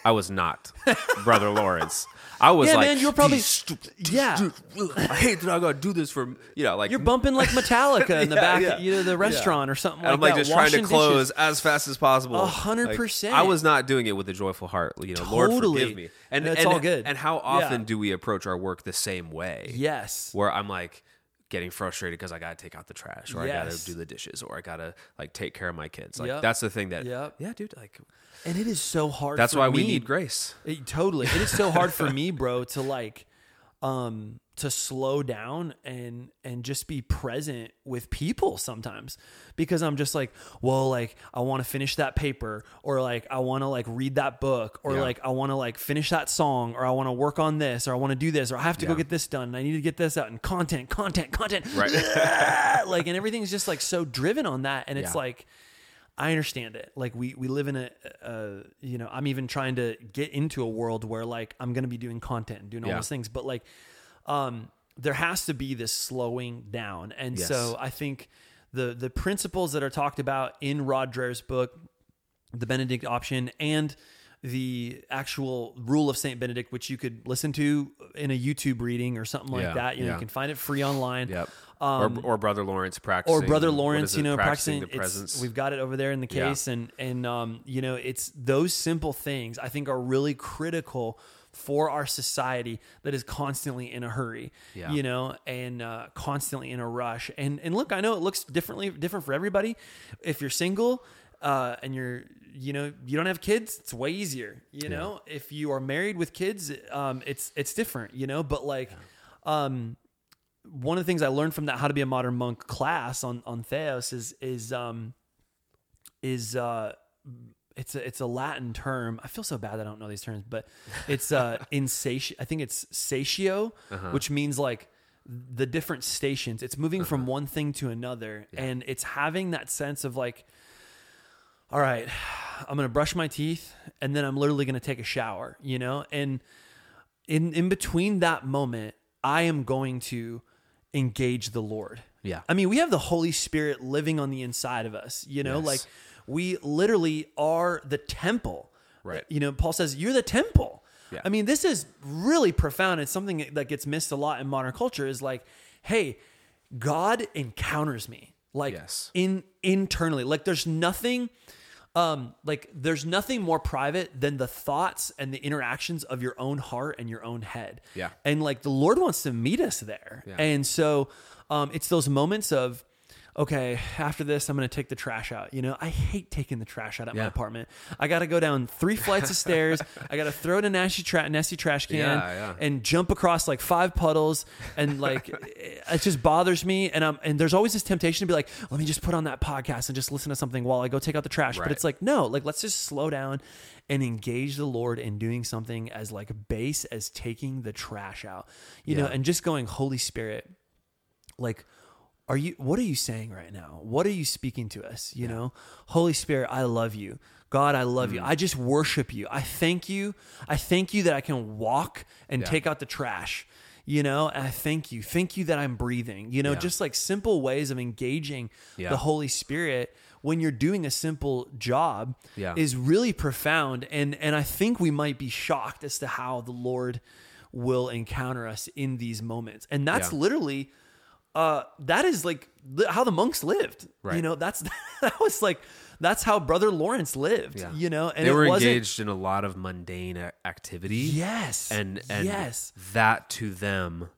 I was not Brother Lawrence. I was Yeah, like, man, you were probably- "These stupid- Yeah. dude, ugh, I hate that I got to do this for, you know, like You're bumping like Metallica in the Yeah, back yeah. of you know, the restaurant or something And like I'm like that. just trying to washing close dishes. as fast as possible. A hundred Like, percent. I was not doing it with a joyful heart. You know, Lord, Totally. forgive me. And No, it's and, all good. And how often Yeah. do we approach our work the same way? Yes. Where I'm like getting frustrated because I got to take out the trash, or I got Yes. to do the dishes, or I got to like take care of my kids. Like Yep. that's the thing that, Yep. yeah, dude. Like And it is so hard. that's for why me. we need grace. It, totally. It is so hard for me, bro, to like, um, to slow down and and just be present with people sometimes, because I'm just like, well, like I want to finish that paper, or like I want to like read that book, or Yeah. like I want to like finish that song, or I want to work on this, or I want to do this, or I have to go Yeah. get this done, and I need to get this out, and content, content, content, Right. like, and everything's just like so driven on that, and it's Yeah. like, I understand it. Like we, we live in a, uh, you know, I'm even trying to get into a world where like I'm going to be doing content and doing all Yeah. those things, but like, um, there has to be this slowing down. And Yes. so I think the, the principles that are talked about in Rod Dreher's book, The Benedict Option, and the actual Rule of Saint Benedict, which you could listen to in a YouTube reading or something like Yeah, that. You know, yeah. you can find it free online. Yep. Um, or, or Brother Lawrence practicing. or Brother what Lawrence, is you it? know, practicing, the it's- presence. we've got it over there in the Yeah. case. And, and, um, you know, it's those simple things I think are really critical for our society that is constantly in a hurry, Yeah. you know, and, uh, constantly in a rush. And, and look, I know it looks differently, different for everybody. If you're single, uh, and you're, you know, you don't have kids, it's way easier, you know, if you are married with kids, um, it's, it's different, you know, but like, um, one of the things I learned from that How to Be a Modern Monk class on, on Theos is, is, um, is, uh, it's a, it's a Latin term. I feel so bad that I don't know these terms, but it's, uh, insati I think it's satio, Uh-huh. which means like the different stations. It's moving from one thing to another. Yeah. And it's having that sense of like, all right, I'm going to brush my teeth and then I'm literally going to take a shower, you know? And in, in between that moment, I am going to engage the Lord. Yeah. I mean, we have the Holy Spirit living on the inside of us, you know, Yes. like we literally are the temple, Right. You know, Paul says you're the temple. Yeah. I mean, this is really profound. It's something that gets missed a lot in modern culture is like, hey, God encounters me like Yes. in internally, like there's nothing, um, like there's nothing more private than the thoughts and the interactions of your own heart and your own head. Yeah. And like the Lord wants to meet us there. Yeah. And so, um, it's those moments of, okay, after this, I'm going to take the trash out. You know, I hate taking the trash out at my Yeah. apartment. I got to go down three flights of stairs. I got to throw in a nasty, tra- nasty trash can Yeah, yeah. and jump across like five puddles. And like, it just bothers me. And I'm, and there's always this temptation to be like, let me just put on that podcast and just listen to something while I go take out the trash. But Right. it's like, no, like, let's just slow down and engage the Lord in doing something as like base as taking the trash out, you know, Yeah. and just going, Holy Spirit, like, are you, what are you saying right now? What are you speaking to us? You know, Holy Spirit, I love you. God, I love you. I just worship you. I thank you. I thank you that I can walk and Yeah. take out the trash, you know, and I thank you. Thank you that I'm breathing, you know, Yeah. just like simple ways of engaging Yeah. the Holy Spirit when you're doing a simple job Yeah. is really profound. And, and I think we might be shocked as to how the Lord will encounter us in these moments. And that's Yeah. literally, uh, that is like li- how the monks lived, Right. you know, that's, that was like, that's how Brother Lawrence lived, Yeah. you know, and they it were wasn't, engaged in a lot of mundane a- activity. yes, And and yes, that to them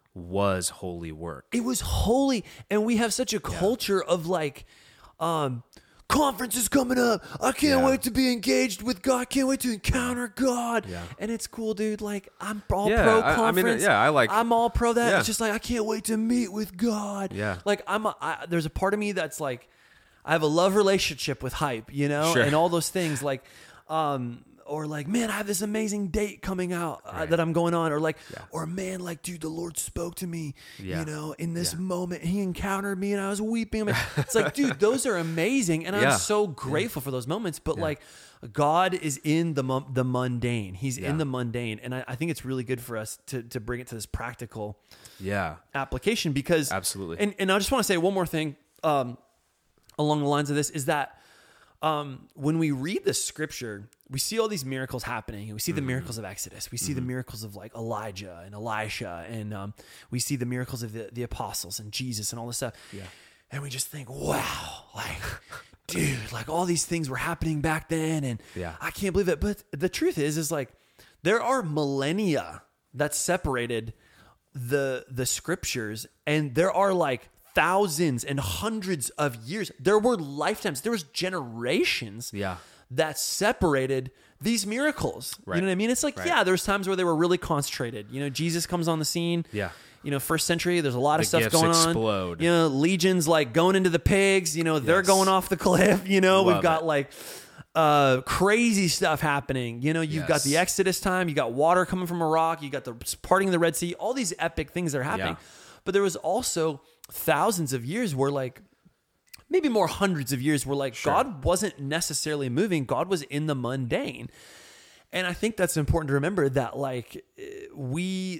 was holy work. it was holy. And we have such a culture of like, um, conference is coming up. I can't Yeah. wait to be engaged with God. I can't wait to encounter God. Yeah. And it's cool, dude. Like I'm all Yeah, pro I- I mean, conference. yeah, I like- I'm all pro that. Yeah. It's just like, I can't wait to meet with God. Yeah. Like I'm, a, I, there's a part of me that's like, I have a love relationship with hype, you know, Sure. and all those things like, um, or like, man, I have this amazing date coming out uh, Right. that I'm going on, or like, Yeah. or man, like, dude, the Lord spoke to me, Yeah. you know, in this Yeah. moment. He encountered me and I was weeping. I'm like- It's like, dude, those are amazing. And Yeah. I'm so grateful for those moments. But like, God is in the mu- the mundane. He's Yeah. in the mundane. And I, I think it's really good for us to, to bring it to this practical Yeah. application because Absolutely. And, and I just want to say one more thing um, along the lines of this is that um, when we read the scripture, we see all these miracles happening. We see the miracles of Exodus. We see Mm-hmm. the miracles of like Elijah and Elisha, and um, we see the miracles of the, the apostles and Jesus and all this stuff. Yeah. And we just think, wow, like, dude, like all these things were happening back then, and Yeah. I can't believe it. But the truth is, is like there are millennia that separated the the scriptures, and there are like thousands and hundreds of years. There were lifetimes. There was generations. Yeah. That separated these miracles. Right. You know what I mean? It's like, Right. yeah, there's times where they were really concentrated. You know, Jesus comes on the scene. Yeah. You know, first century, there's a lot of The stuff gifts going on. explode. You know, legions like going into the pigs. You know, they're Yes. going off the cliff. You know, Love we've got it. like uh, crazy stuff happening. You know, you've got Yes. the Exodus time. You got water coming from a rock. You got the parting of the Red Sea. All these epic things that are happening. Yeah. But there was also thousands of years where like, maybe more hundreds of years where like God wasn't necessarily moving. God was in the mundane. And I think that's important to remember that like we,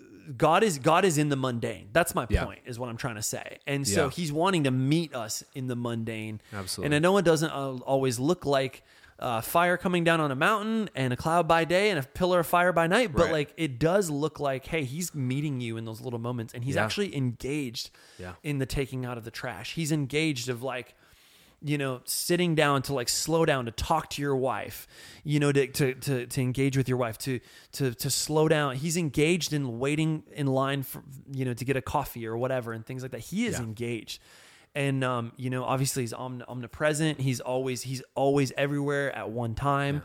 God is, God is in the mundane. That's my Yeah. point is what I'm trying to say. And so Yeah. he's wanting to meet us in the mundane. Absolutely. And I know it doesn't uh, always look like uh, fire coming down on a mountain and a cloud by day and a pillar of fire by night, but Right. like it does look like, hey, he's meeting you in those little moments, and he's Yeah. actually engaged Yeah. in the taking out of the trash. He's engaged of like, you know, sitting down to like slow down to talk to your wife, you know, to to to, to engage with your wife, to to to slow down. He's engaged in waiting in line for, you know, to get a coffee or whatever and things like that. He is Yeah. engaged. And um, you know, obviously he's omn- omnipresent. He's always he's always everywhere at one time.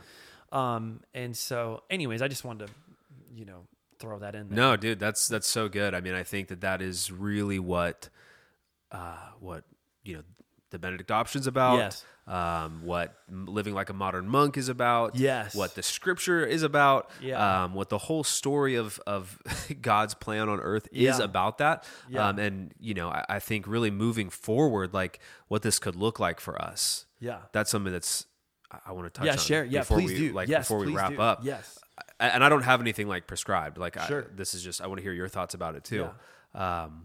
Um, and so anyways, I just wanted to, you know, throw that in there. No, dude, that's that's so good. I mean, I think that that is really what, uh, what you know, the Benedict Option's about. Yes. Um, what living like a modern monk is about. Yes. What the Scripture is about. Yeah. Um, what the whole story of of God's plan on earth is Yeah. about that. Yeah. Um, and you know, I, I think really moving forward, like what this could look like for us. Yeah. That's something that's I, I want to touch Yeah, on. share. Yeah, before please we, do. Like Yes, before we please wrap do. up. Yes. I- and I don't have anything like prescribed. Like Sure. I, this is just I want to hear your thoughts about it too. Um,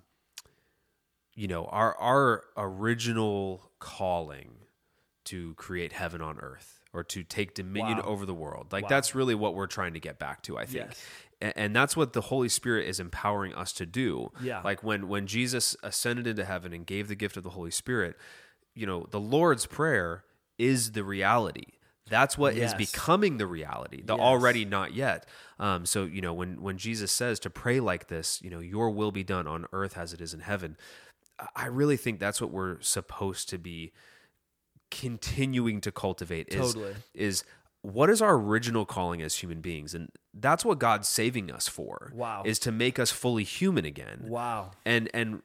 you know, our our original calling to create heaven on earth or to take dominion Wow. over the world, like Wow. that's really what we're trying to get back to. I think, Yes. and, and that's what the Holy Spirit is empowering us to do. Yeah. Like when when Jesus ascended into heaven and gave the gift of the Holy Spirit, you know, the Lord's Prayer is the reality. That's what Yes. is becoming the reality, the Yes. already not yet. Um, so, you know, when, when Jesus says to pray like this, you know, your will be done on earth as it is in heaven, I really think that's what we're supposed to be continuing to cultivate is, Totally. is what is our original calling as human beings? And that's what God's saving us for. Wow. Is to make us fully human again. Wow. And, and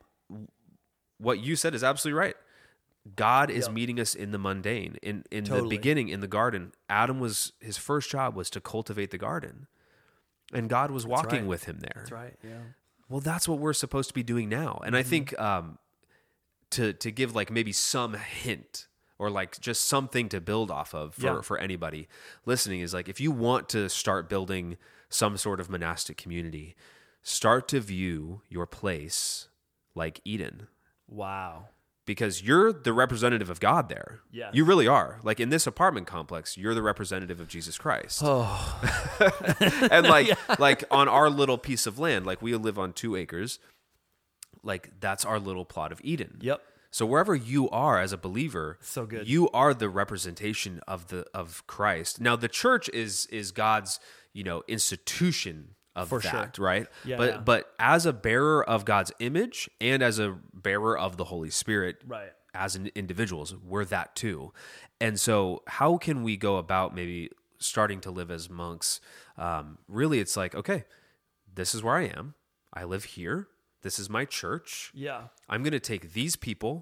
what you said is absolutely right. God is Yep. meeting us in the mundane. In in the Totally. beginning, in the garden, Adam was his first job was to cultivate the garden, and God was walking right. with him there. That's right. Yeah. Well, that's what we're supposed to be doing now. And I Mm-hmm. think um, to to give like maybe some hint or like just something to build off of for Yeah. for anybody listening is like if you want to start building some sort of monastic community, start to view your place like Eden. Wow. Because you're the representative of God there. Yes. You really are. Like in this apartment complex, you're the representative of Jesus Christ. Oh. And like like on our little piece of land, like we live on two acres, like that's our little plot of Eden. Yep. So wherever you are as a believer, So good. you are the representation of the of Christ. Now the church is is God's, you know, institution of For that, sure. right? Yeah, but yeah. but as a bearer of God's image and as a bearer of the Holy Spirit, Right. as an individuals, we're that too. And so how can we go about maybe starting to live as monks? Um, really, it's like, okay, this is where I am. I live here. This is my church. Yeah. I'm going to take these people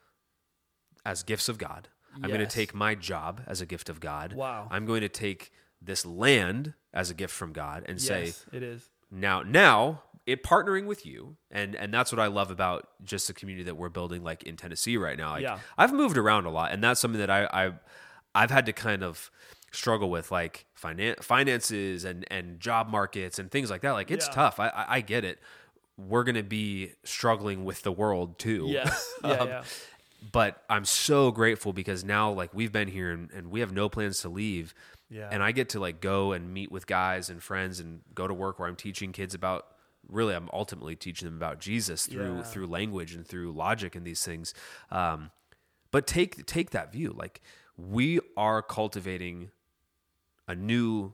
as gifts of God. I'm going to Yes. take my job as a gift of God. Wow. I'm going to take this land as a gift from God and say, Yes, it is. now, now it partnering with you, and and that's what I love about just the community that we're building, like in Tennessee right now. Like, Yeah. I've moved around a lot, and that's something that I, I I've had to kind of struggle with, like finan- finances and and job markets and things like that. Like it's Yeah. tough. I, I I get it. We're gonna be struggling with the world too. Yes. Yeah. Um, yeah. but I'm so grateful because now like we've been here and, and we have no plans to leave. Yeah. And I get to like go and meet with guys and friends and go to work where I'm teaching kids about, really, I'm ultimately teaching them about Jesus through, Yeah. through language and through logic and these things. Um, but take, take that view. Like we are cultivating a new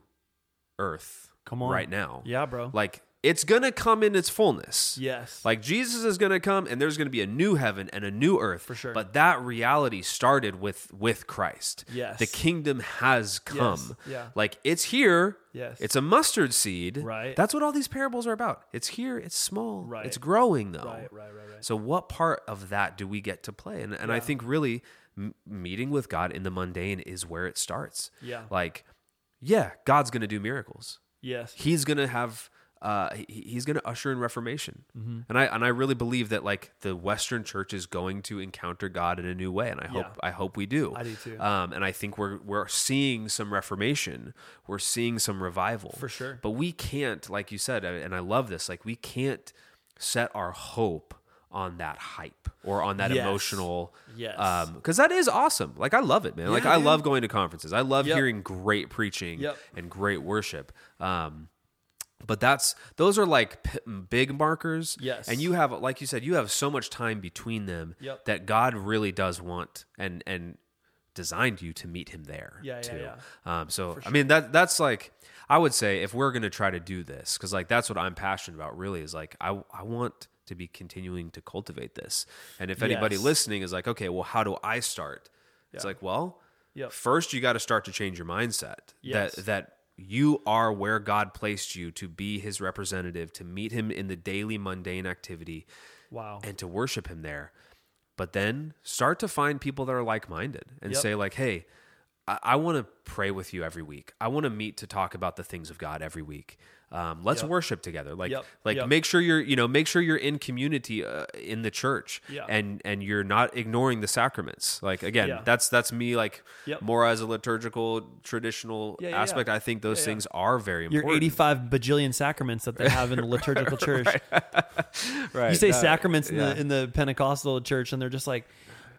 earth Come on. right now. Yeah, bro. Like it's going to come in its fullness. Yes. Like Jesus is going to come and there's going to be a new heaven and a new earth. For sure. But that reality started with, with Christ. Yes. The kingdom has come. Yes. Yeah. Like it's here. Yes. It's a mustard seed. Right. That's what all these parables are about. It's here. It's small. Right. It's growing though. Right, right, right, right. So what part of that do we get to play? And, and I Yeah. think really m- meeting with God in the mundane is where it starts. Yeah. Like, yeah, God's going to do miracles. Yes. He's going to have, uh, he, he's going to usher in Reformation. Mm-hmm. And I, and I really believe that like the Western church is going to encounter God in a new way. And I hope, Yeah. I hope we do. I do too. Um, and I think we're, we're seeing some Reformation. We're seeing some revival. For sure. But we can't, like you said, and I love this, like we can't set our hope on that hype or on that Yes. emotional, Yes. um, because that is awesome. Like I love it, man. Like Yeah, I dude. love going to conferences. I love Yep. hearing great preaching Yep. and great worship. Um, but that's those are like p- big markers. Yes. And you have, like you said, you have so much time between them Yep. that God really does want and and designed you to meet Him there. Yeah, yeah, too. yeah. Um, so I mean that that's like I would say if we're gonna try to do this, because like that's what I'm passionate about. Really, is like I I want to be continuing to cultivate this. And if anybody Yes. listening is like, okay, well, how do I start? It's Yeah. like, well, Yep. first you got to start to change your mindset Yes. that that you are where God placed you to be His representative, to meet Him in the daily mundane activity, Wow. and to worship Him there. But then start to find people that are like-minded and Yep. say like, hey, I, I want to pray with you every week. I want to meet to talk about the things of God every week. Um, let's Yep. worship together. Like, Yep. like Yep. make sure you're, you know, make sure you're in community uh, in the church, Yeah. and and you're not ignoring the sacraments. Like again, Yeah. that's that's me. Like Yep. more as a liturgical traditional Yeah, yeah, aspect. yeah. I think those Yeah, yeah. things are very Your important. eighty-five bajillion sacraments that they have in the liturgical church. right? You say Uh, sacraments in yeah. the in the Pentecostal church, and they're just like,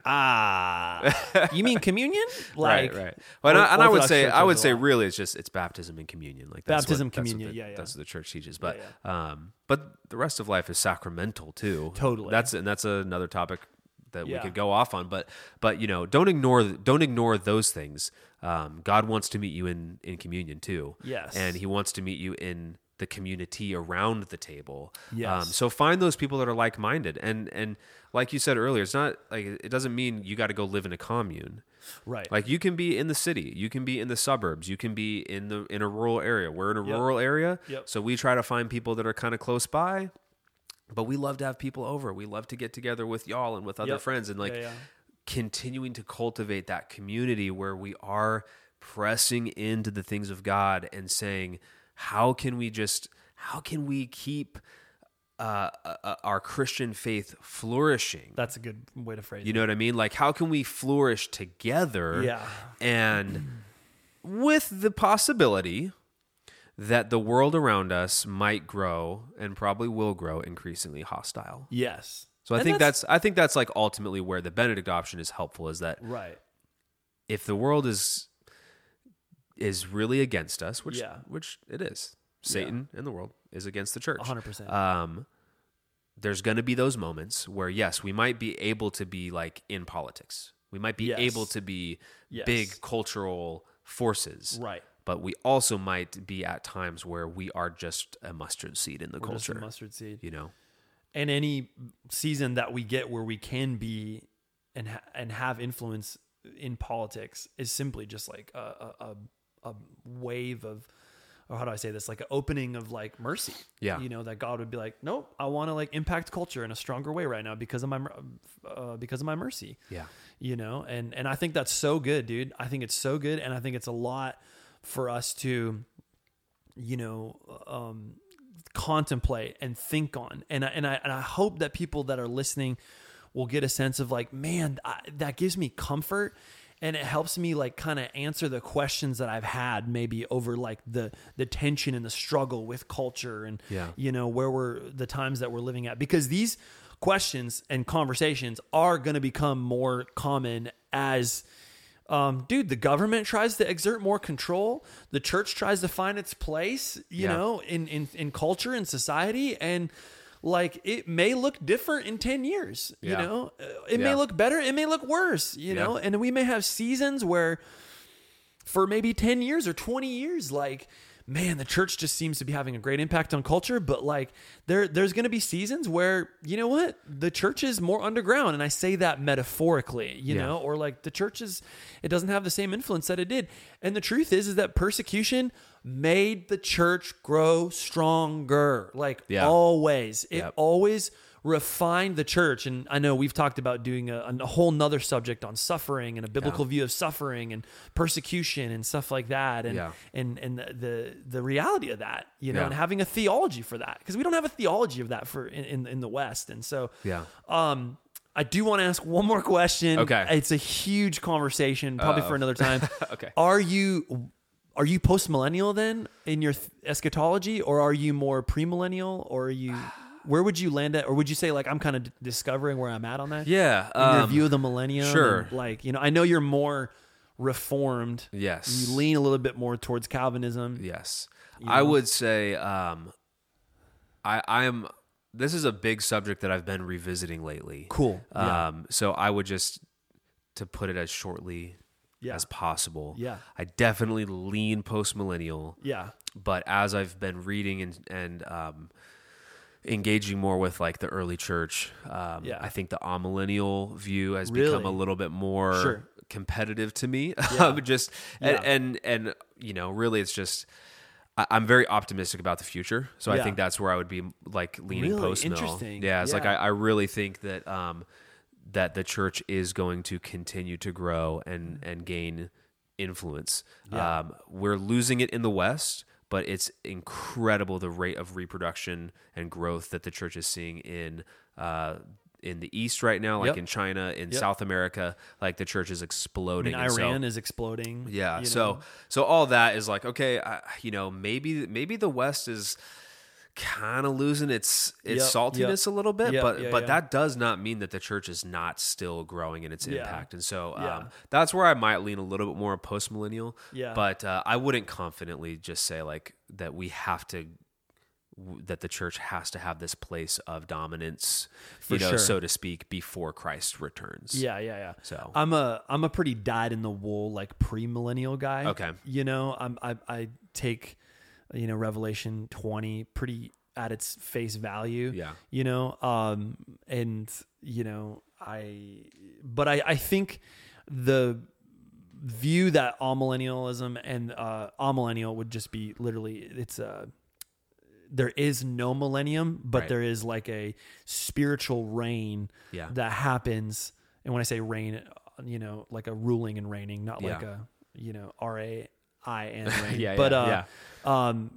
ah, you mean communion? Like, right, right. Well, and, I, and I would Orthodox say, Church I would has a say, lot. really, it's just it's baptism and communion. Like that's Baptism, what, that's what communion, the- yeah, yeah. That's what the church teaches. But, Yeah, um, but the rest of life is sacramental too. Totally. That's and that's another topic that we Yeah. could go off on. But, but you know, don't ignore don't ignore those things. Um, God wants to meet you in in communion too. Yes. and He wants to meet you in the community around the table. Yes. Um, so find those people that are like-minded. And, and like you said earlier, it's not like, it doesn't mean you got to go live in a commune. right. Like you can be in the city, you can be in the suburbs, you can be in the, in a rural area. We're in a Yep. rural area. Yep. So we try to find people that are kind of close by, but we love to have people over. We love to get together with y'all and with other Yep. friends and like Yeah, yeah. continuing to cultivate that community where we are pressing into the things of God and saying, how can we just, how can we keep uh, uh, our Christian faith flourishing? That's a good way to phrase You it. know what I mean? Like, how can we flourish together? Yeah. And with the possibility that the world around us might grow and probably will grow increasingly hostile. Yes. So I And think that's, I think that's like ultimately where the Benedict option is helpful, is that right. if the world is is really against us, which Yeah. which it is, Satan and the world is against the church. one hundred percent. Um, there's going to be those moments where yes, we might be able to be like in politics. We might be Yes. able to be Yes. big cultural forces, Right. but we also might be at times where we are just a mustard seed in the We're just a culture. mustard seed. You know, And any season that we get where we can be and ha- and have influence in politics is simply just like a, a, a, a wave of, or how do I say this? Like an opening of like mercy. Yeah. You know, that God would be like, nope, I want to like impact culture in a stronger way right now because of my, mer- uh, because of my mercy. yeah, You know, and, and I think that's so good, dude. I think it's so good. And I think it's a lot for us to, you know, um, contemplate and think on. And I, and I, and I hope that people that are listening will get a sense of like, man, I, that gives me comfort. And it helps me like kind of answer the questions that I've had maybe over like the, the tension and the struggle with culture and, Yeah. you know, where we're the times that we're living at, because these questions and conversations are going to become more common as, um, dude, the government tries to exert more control. The church tries to find its place, you Yeah. know, in, in, in culture and society. And like, it may look different in ten years, you Yeah. know, Uh, it may Yeah. look better. It may look worse, you Yeah. know, and we may have seasons where for maybe ten years or twenty years, like, man, the church just seems to be having a great impact on culture. But like there, there's going to be seasons where, you know what, the church is more underground. And I say that metaphorically, you Yeah. know, or like the church is, it doesn't have the same influence that it did. And the truth is, is that persecution made the church grow stronger. Like Yeah. always, it Yep. always refined the church. And I know we've talked about doing a, a whole nother subject on suffering and a biblical Yeah. view of suffering and persecution and stuff like that. And, Yeah. and, and the, the, the reality of that, you know, Yeah. and having a theology for that, because we don't have a theology of that for in, in, in the West. And so, Yeah. um, I do want to ask one more question. Okay. It's a huge conversation, probably Uh-oh. for another time. Okay. Are you, are you post-millennial then in your th- eschatology, or are you more premillennial, or are you, where would you land at? Or would you say like, I'm kind of d- discovering where I'm at on that? Yeah. In your um, view of the millennium. sure. And, like, you know, I know you're more reformed. Yes. You lean a little bit more towards Calvinism. Yes. You I know? would say um, I I am this is a big subject that I've been revisiting lately. Cool. Yeah. Um, so I would just to put it as shortly Yeah. as possible. Yeah. I definitely lean post millennial, Yeah. but as I've been reading and and um, engaging more with like the early church, um, Yeah. I think the amillennial view has Really? become a little bit more Sure. competitive to me. Yeah. Um, just and, Yeah. and and you know, really, it's just I, I'm very optimistic about the future. So I Yeah. think that's where I would be like leaning Really? post mill. Interesting. Yeah, it's like Yeah. I, I really think that um, that the church is going to continue to grow and and gain influence. Yeah. Um, we're losing it in the West, but it's incredible the rate of reproduction and growth that the church is seeing in uh, in the East right now, like Yep. in China, in Yep. South America. Like the church is I exploding. mean, And so- Iran is exploding. yeah. you So know? so all that is like, okay, I, you know, maybe maybe the West is kind of losing its its Yep, saltiness yep. a little bit, Yep, but yeah, but yeah. that does not mean that the church is not still growing in its Yeah. impact. And so um, Yeah. that's where I might lean a little bit more post millennial. Yeah. But uh, I wouldn't confidently just say like that we have to. w- That the church has to have this place of dominance, For you know, sure. so to speak, before Christ returns. Yeah, yeah, yeah. So I'm a I'm a pretty dyed in the wool like pre-millennial guy. Okay. You know, I'm I I take you know Revelation twenty pretty at its face value. Yeah. You know, um and you know, I but I I think the view that amillennialism and uh amillennial would just be literally it's a there is no millennium, but Right. there is like a spiritual reign Yeah. that happens. And when I say reign, you know, like a ruling and reigning, not like Yeah. a, you know, R A I N reign. Yeah, but, yeah, uh, yeah. um,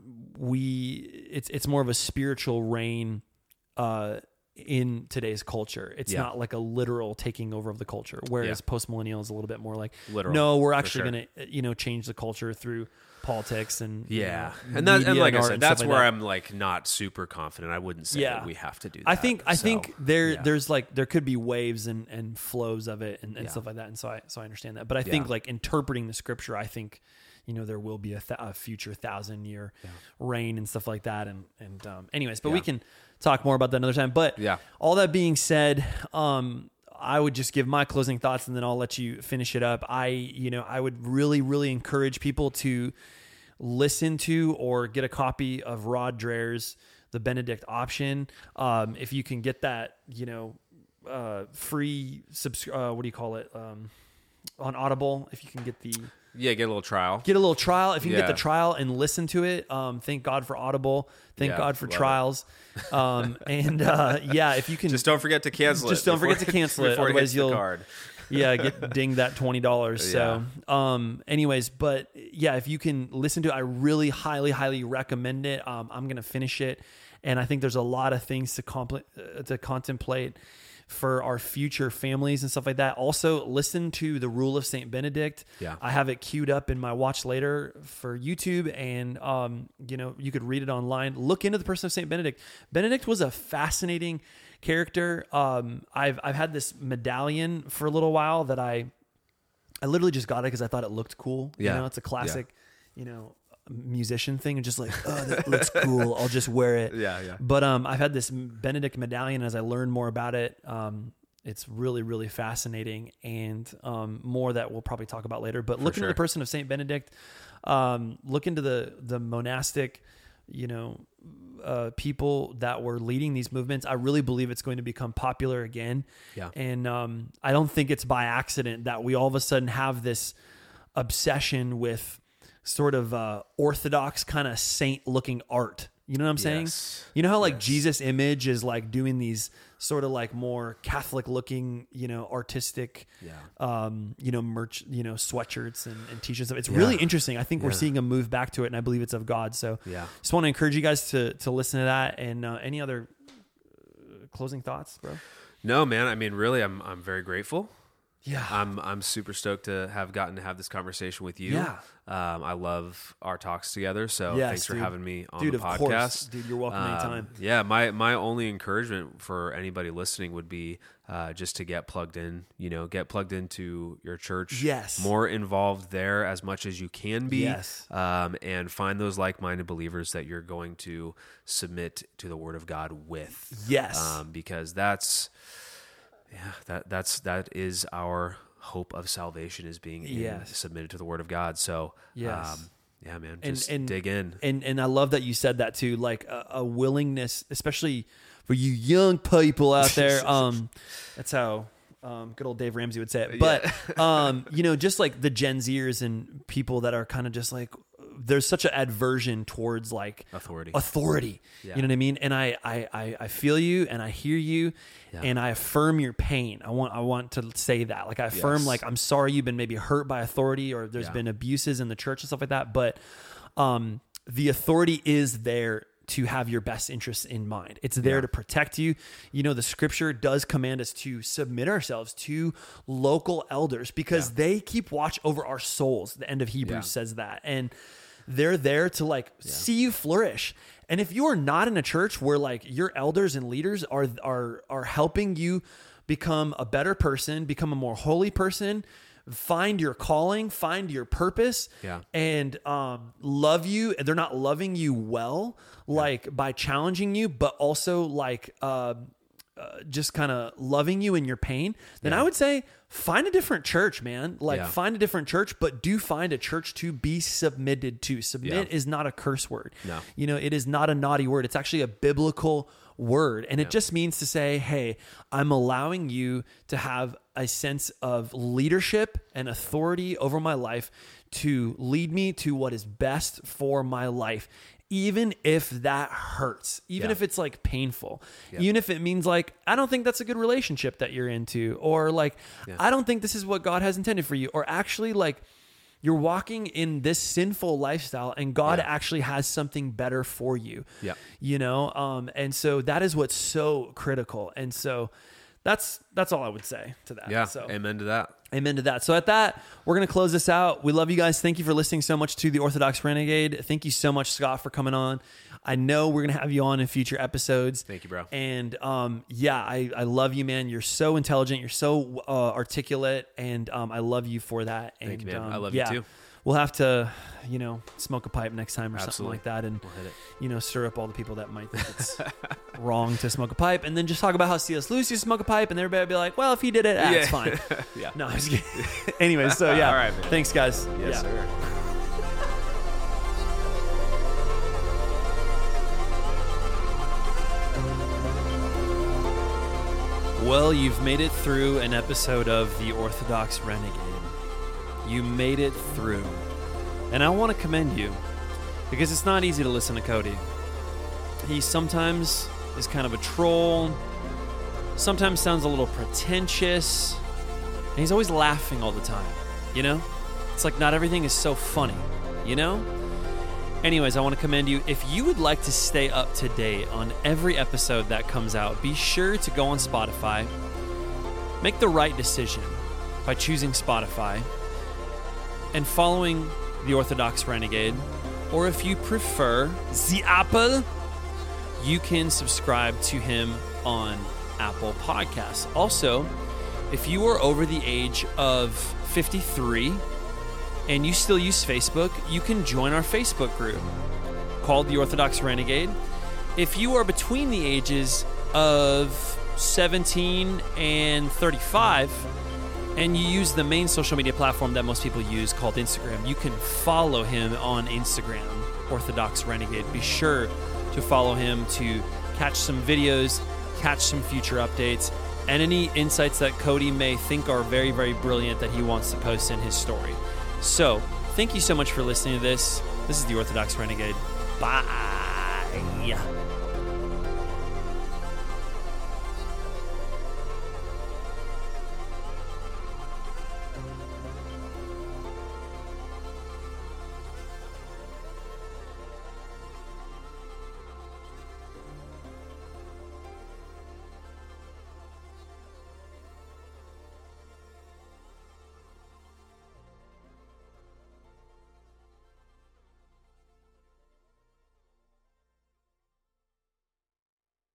we, it's, it's more of a spiritual reign, uh, in today's culture. It's Yeah. not like a literal taking over of the culture, whereas Yeah. post-millennial is a little bit more like, Literal, no, we're for actually sure. going to, you know, change the culture through politics and, you Yeah, know, and that, and media like I art said, and stuff that's like where that. I'm like not super confident. I wouldn't say Yeah. that we have to do that. I think I So, think there yeah. there's like there could be waves and, and flows of it and, and Yeah. stuff like that, and so I so I understand that. But I Yeah. think like interpreting the scripture, I think you know there will be a, th- a future thousand year reign and stuff like that. And and um, anyways, but we Yeah. can talk more about that another time. But Yeah. all that being said, um, I would just give my closing thoughts and then I'll let you finish it up. I you know I would really really encourage people to listen to or get a copy of Rod Dreher's The Benedict Option. Um, if you can get that, you know, uh, free subs- uh, what do you call it? Um, on Audible, if you can get the, yeah, get a little trial. get a little trial, if you can Yeah. get the trial and listen to it. Um, thank God for Audible. Thank Yeah, God for love it. trials. Um, and, uh, yeah, if you can Just don't forget to cancel it. Just don't forget to before- cancel it, before otherwise hits the you'll- card. yeah, get dinged that twenty dollars. So, um, anyways, but yeah, if you can listen to it, I really highly, highly recommend it. Um, I'm going to finish it. And I think there's a lot of things to compl- uh, to contemplate for our future families and stuff like that. Also listen to The Rule of Saint Benedict. Yeah. I have it queued up in my watch later for YouTube, and, um, you know, you could read it online, look into the person of Saint Benedict. Benedict was a fascinating character. Um, I've I've had this medallion for a little while that I I literally just got it because I thought it looked cool. Yeah. You know, it's a classic, yeah. you know, musician thing, and just like, oh, that looks cool. I'll just wear it. Yeah, yeah. But um, I've had this Benedict medallion. As I learned more about it, um, it's really, really fascinating, and um, more that we'll probably talk about later. But For look sure. into the person of Saint Benedict. Um, look into the the monastic, you know, uh, people that were leading these movements. I really believe it's going to become popular again. Yeah. And um, I don't think it's by accident that we all of a sudden have this obsession with sort of uh, orthodox kind of saint looking art. You know what I'm saying? Yes. You know how like Yes. Jesus image is like doing these sort of like more Catholic looking, you know, artistic, Yeah. um, you know, merch, you know, sweatshirts and, and t-shirts. It's Yeah. really interesting. I think we're Yeah. seeing a move back to it, and I believe it's of God. So Yeah. just want to encourage you guys to, to listen to that. And uh, any other uh, closing thoughts, bro? No, man. I mean, really, I'm I'm very grateful. Yeah. I'm I'm super stoked to have gotten to have this conversation with you. Yeah. Um, I love our talks together. So Yes, thanks for dude. having me on Dude, the of podcast. course. Dude, you're welcome Um, anytime. Yeah, my my only encouragement for anybody listening would be uh, just to get plugged in. You know, get plugged into your church. Yes. More involved there as much as you can be. Yes. Um, and find those like-minded believers that you're going to submit to the Word of God with. Yes. Um, because that's yeah that that's that is our hope of salvation, is being in, Yes. submitted to the Word of God. So Yes. um, yeah, man, And- just and- dig in. And and I love that you said that too, like a, a willingness, especially for you young people out there. Um, that's how um, good old Dave Ramsey would say it. But um, you know, just like the Gen Zers and people that are kind of just like, there's such an aversion towards like Authority. authority. Yeah. You know what I mean? And I I I, I feel you, and I hear you, Yeah. and I affirm your pain. I want I want to say that, like I affirm, Yes. like I'm sorry you've been maybe hurt by authority, or there's Yeah. been abuses in the church and stuff like that. But um, the authority is there to have your best interests in mind. It's there Yeah. to protect you. You know, the scripture does command us to submit ourselves to local elders, because Yeah. they keep watch over our souls. The end of Hebrews Yeah. says that. And they're there to like see you flourish. And if you are not in a church where like your elders and leaders are are are helping you become a better person, become a more holy person, find your calling, find your purpose, Yeah. and um, love you, and they're not loving you well, like by challenging you, but also like uh, uh, just kind of loving you in your pain, then Yeah. I would say find a different church, man. Like Yeah. find a different church, but do find a church to be submitted to. Submit Yeah. is not a curse word. No. You know, it is not a naughty word. It's actually a biblical word. And it Yeah. just means to say, hey, I'm allowing you to have a sense of leadership and authority over my life to lead me to what is best for my life. Even if that hurts, even Yeah. if it's like painful, Yeah. even if it means like, I don't think that's a good relationship that you're into, or like, Yeah. I don't think this is what God has intended for you, or actually like you're walking in this sinful lifestyle and God Yeah. actually has something better for you. Yeah. You know? Um, and so that is what's so critical. And so that's, that's all I would say to that. Yeah. So Amen to that. amen to that. So at that, we're going to close this out. We love you guys. Thank you for listening so much to the Orthodox Renegade. Thank you so much, Scott, for coming on. I know we're going to have you on in future episodes. Thank you, bro. And um, yeah, I, I love you, man. You're so intelligent. You're so uh, articulate. And um, I love you for that. And, Thank you, man. um, I love you yeah, too. We'll have to, you know, smoke a pipe next time or something Absolutely. like that. And, We'll hit it. you know, stir up all the people that might think it's wrong to smoke a pipe. And then just talk about how C S Lewis used to smoke a pipe. And everybody will be like, well, if he did it, ah, it's fine. Yeah. No, I'm just kidding. Anyway, so yeah. All right, man. Thanks, guys. Yes, yeah. sir. Well, you've made it through an episode of The Orthodox Renegade. You made it through. And I want to commend you, because it's not easy to listen to Cody. He sometimes is kind of a troll, sometimes sounds a little pretentious, and he's always laughing all the time, you know? It's like not everything is so funny, you know? Anyways, I want to commend you. If you would like to stay up to date on every episode that comes out, be sure to go on Spotify. Make the right decision by choosing Spotify and following the Orthodox Renegade. Or if you prefer the Apple, you can subscribe to him on Apple Podcasts. Also, if you are over the age of fifty-three and you still use Facebook, you can join our Facebook group called The Orthodox Renegade. If you are between the ages of seventeen and thirty-five and you use the main social media platform that most people use called Instagram, you can follow him on Instagram, Orthodox Renegade. Be sure to follow him to catch some videos, catch some future updates, and any insights that Cody may think are very, very brilliant that he wants to post in his story. So, thank you so much for listening to this. This is The Orthodox Renegade. Bye.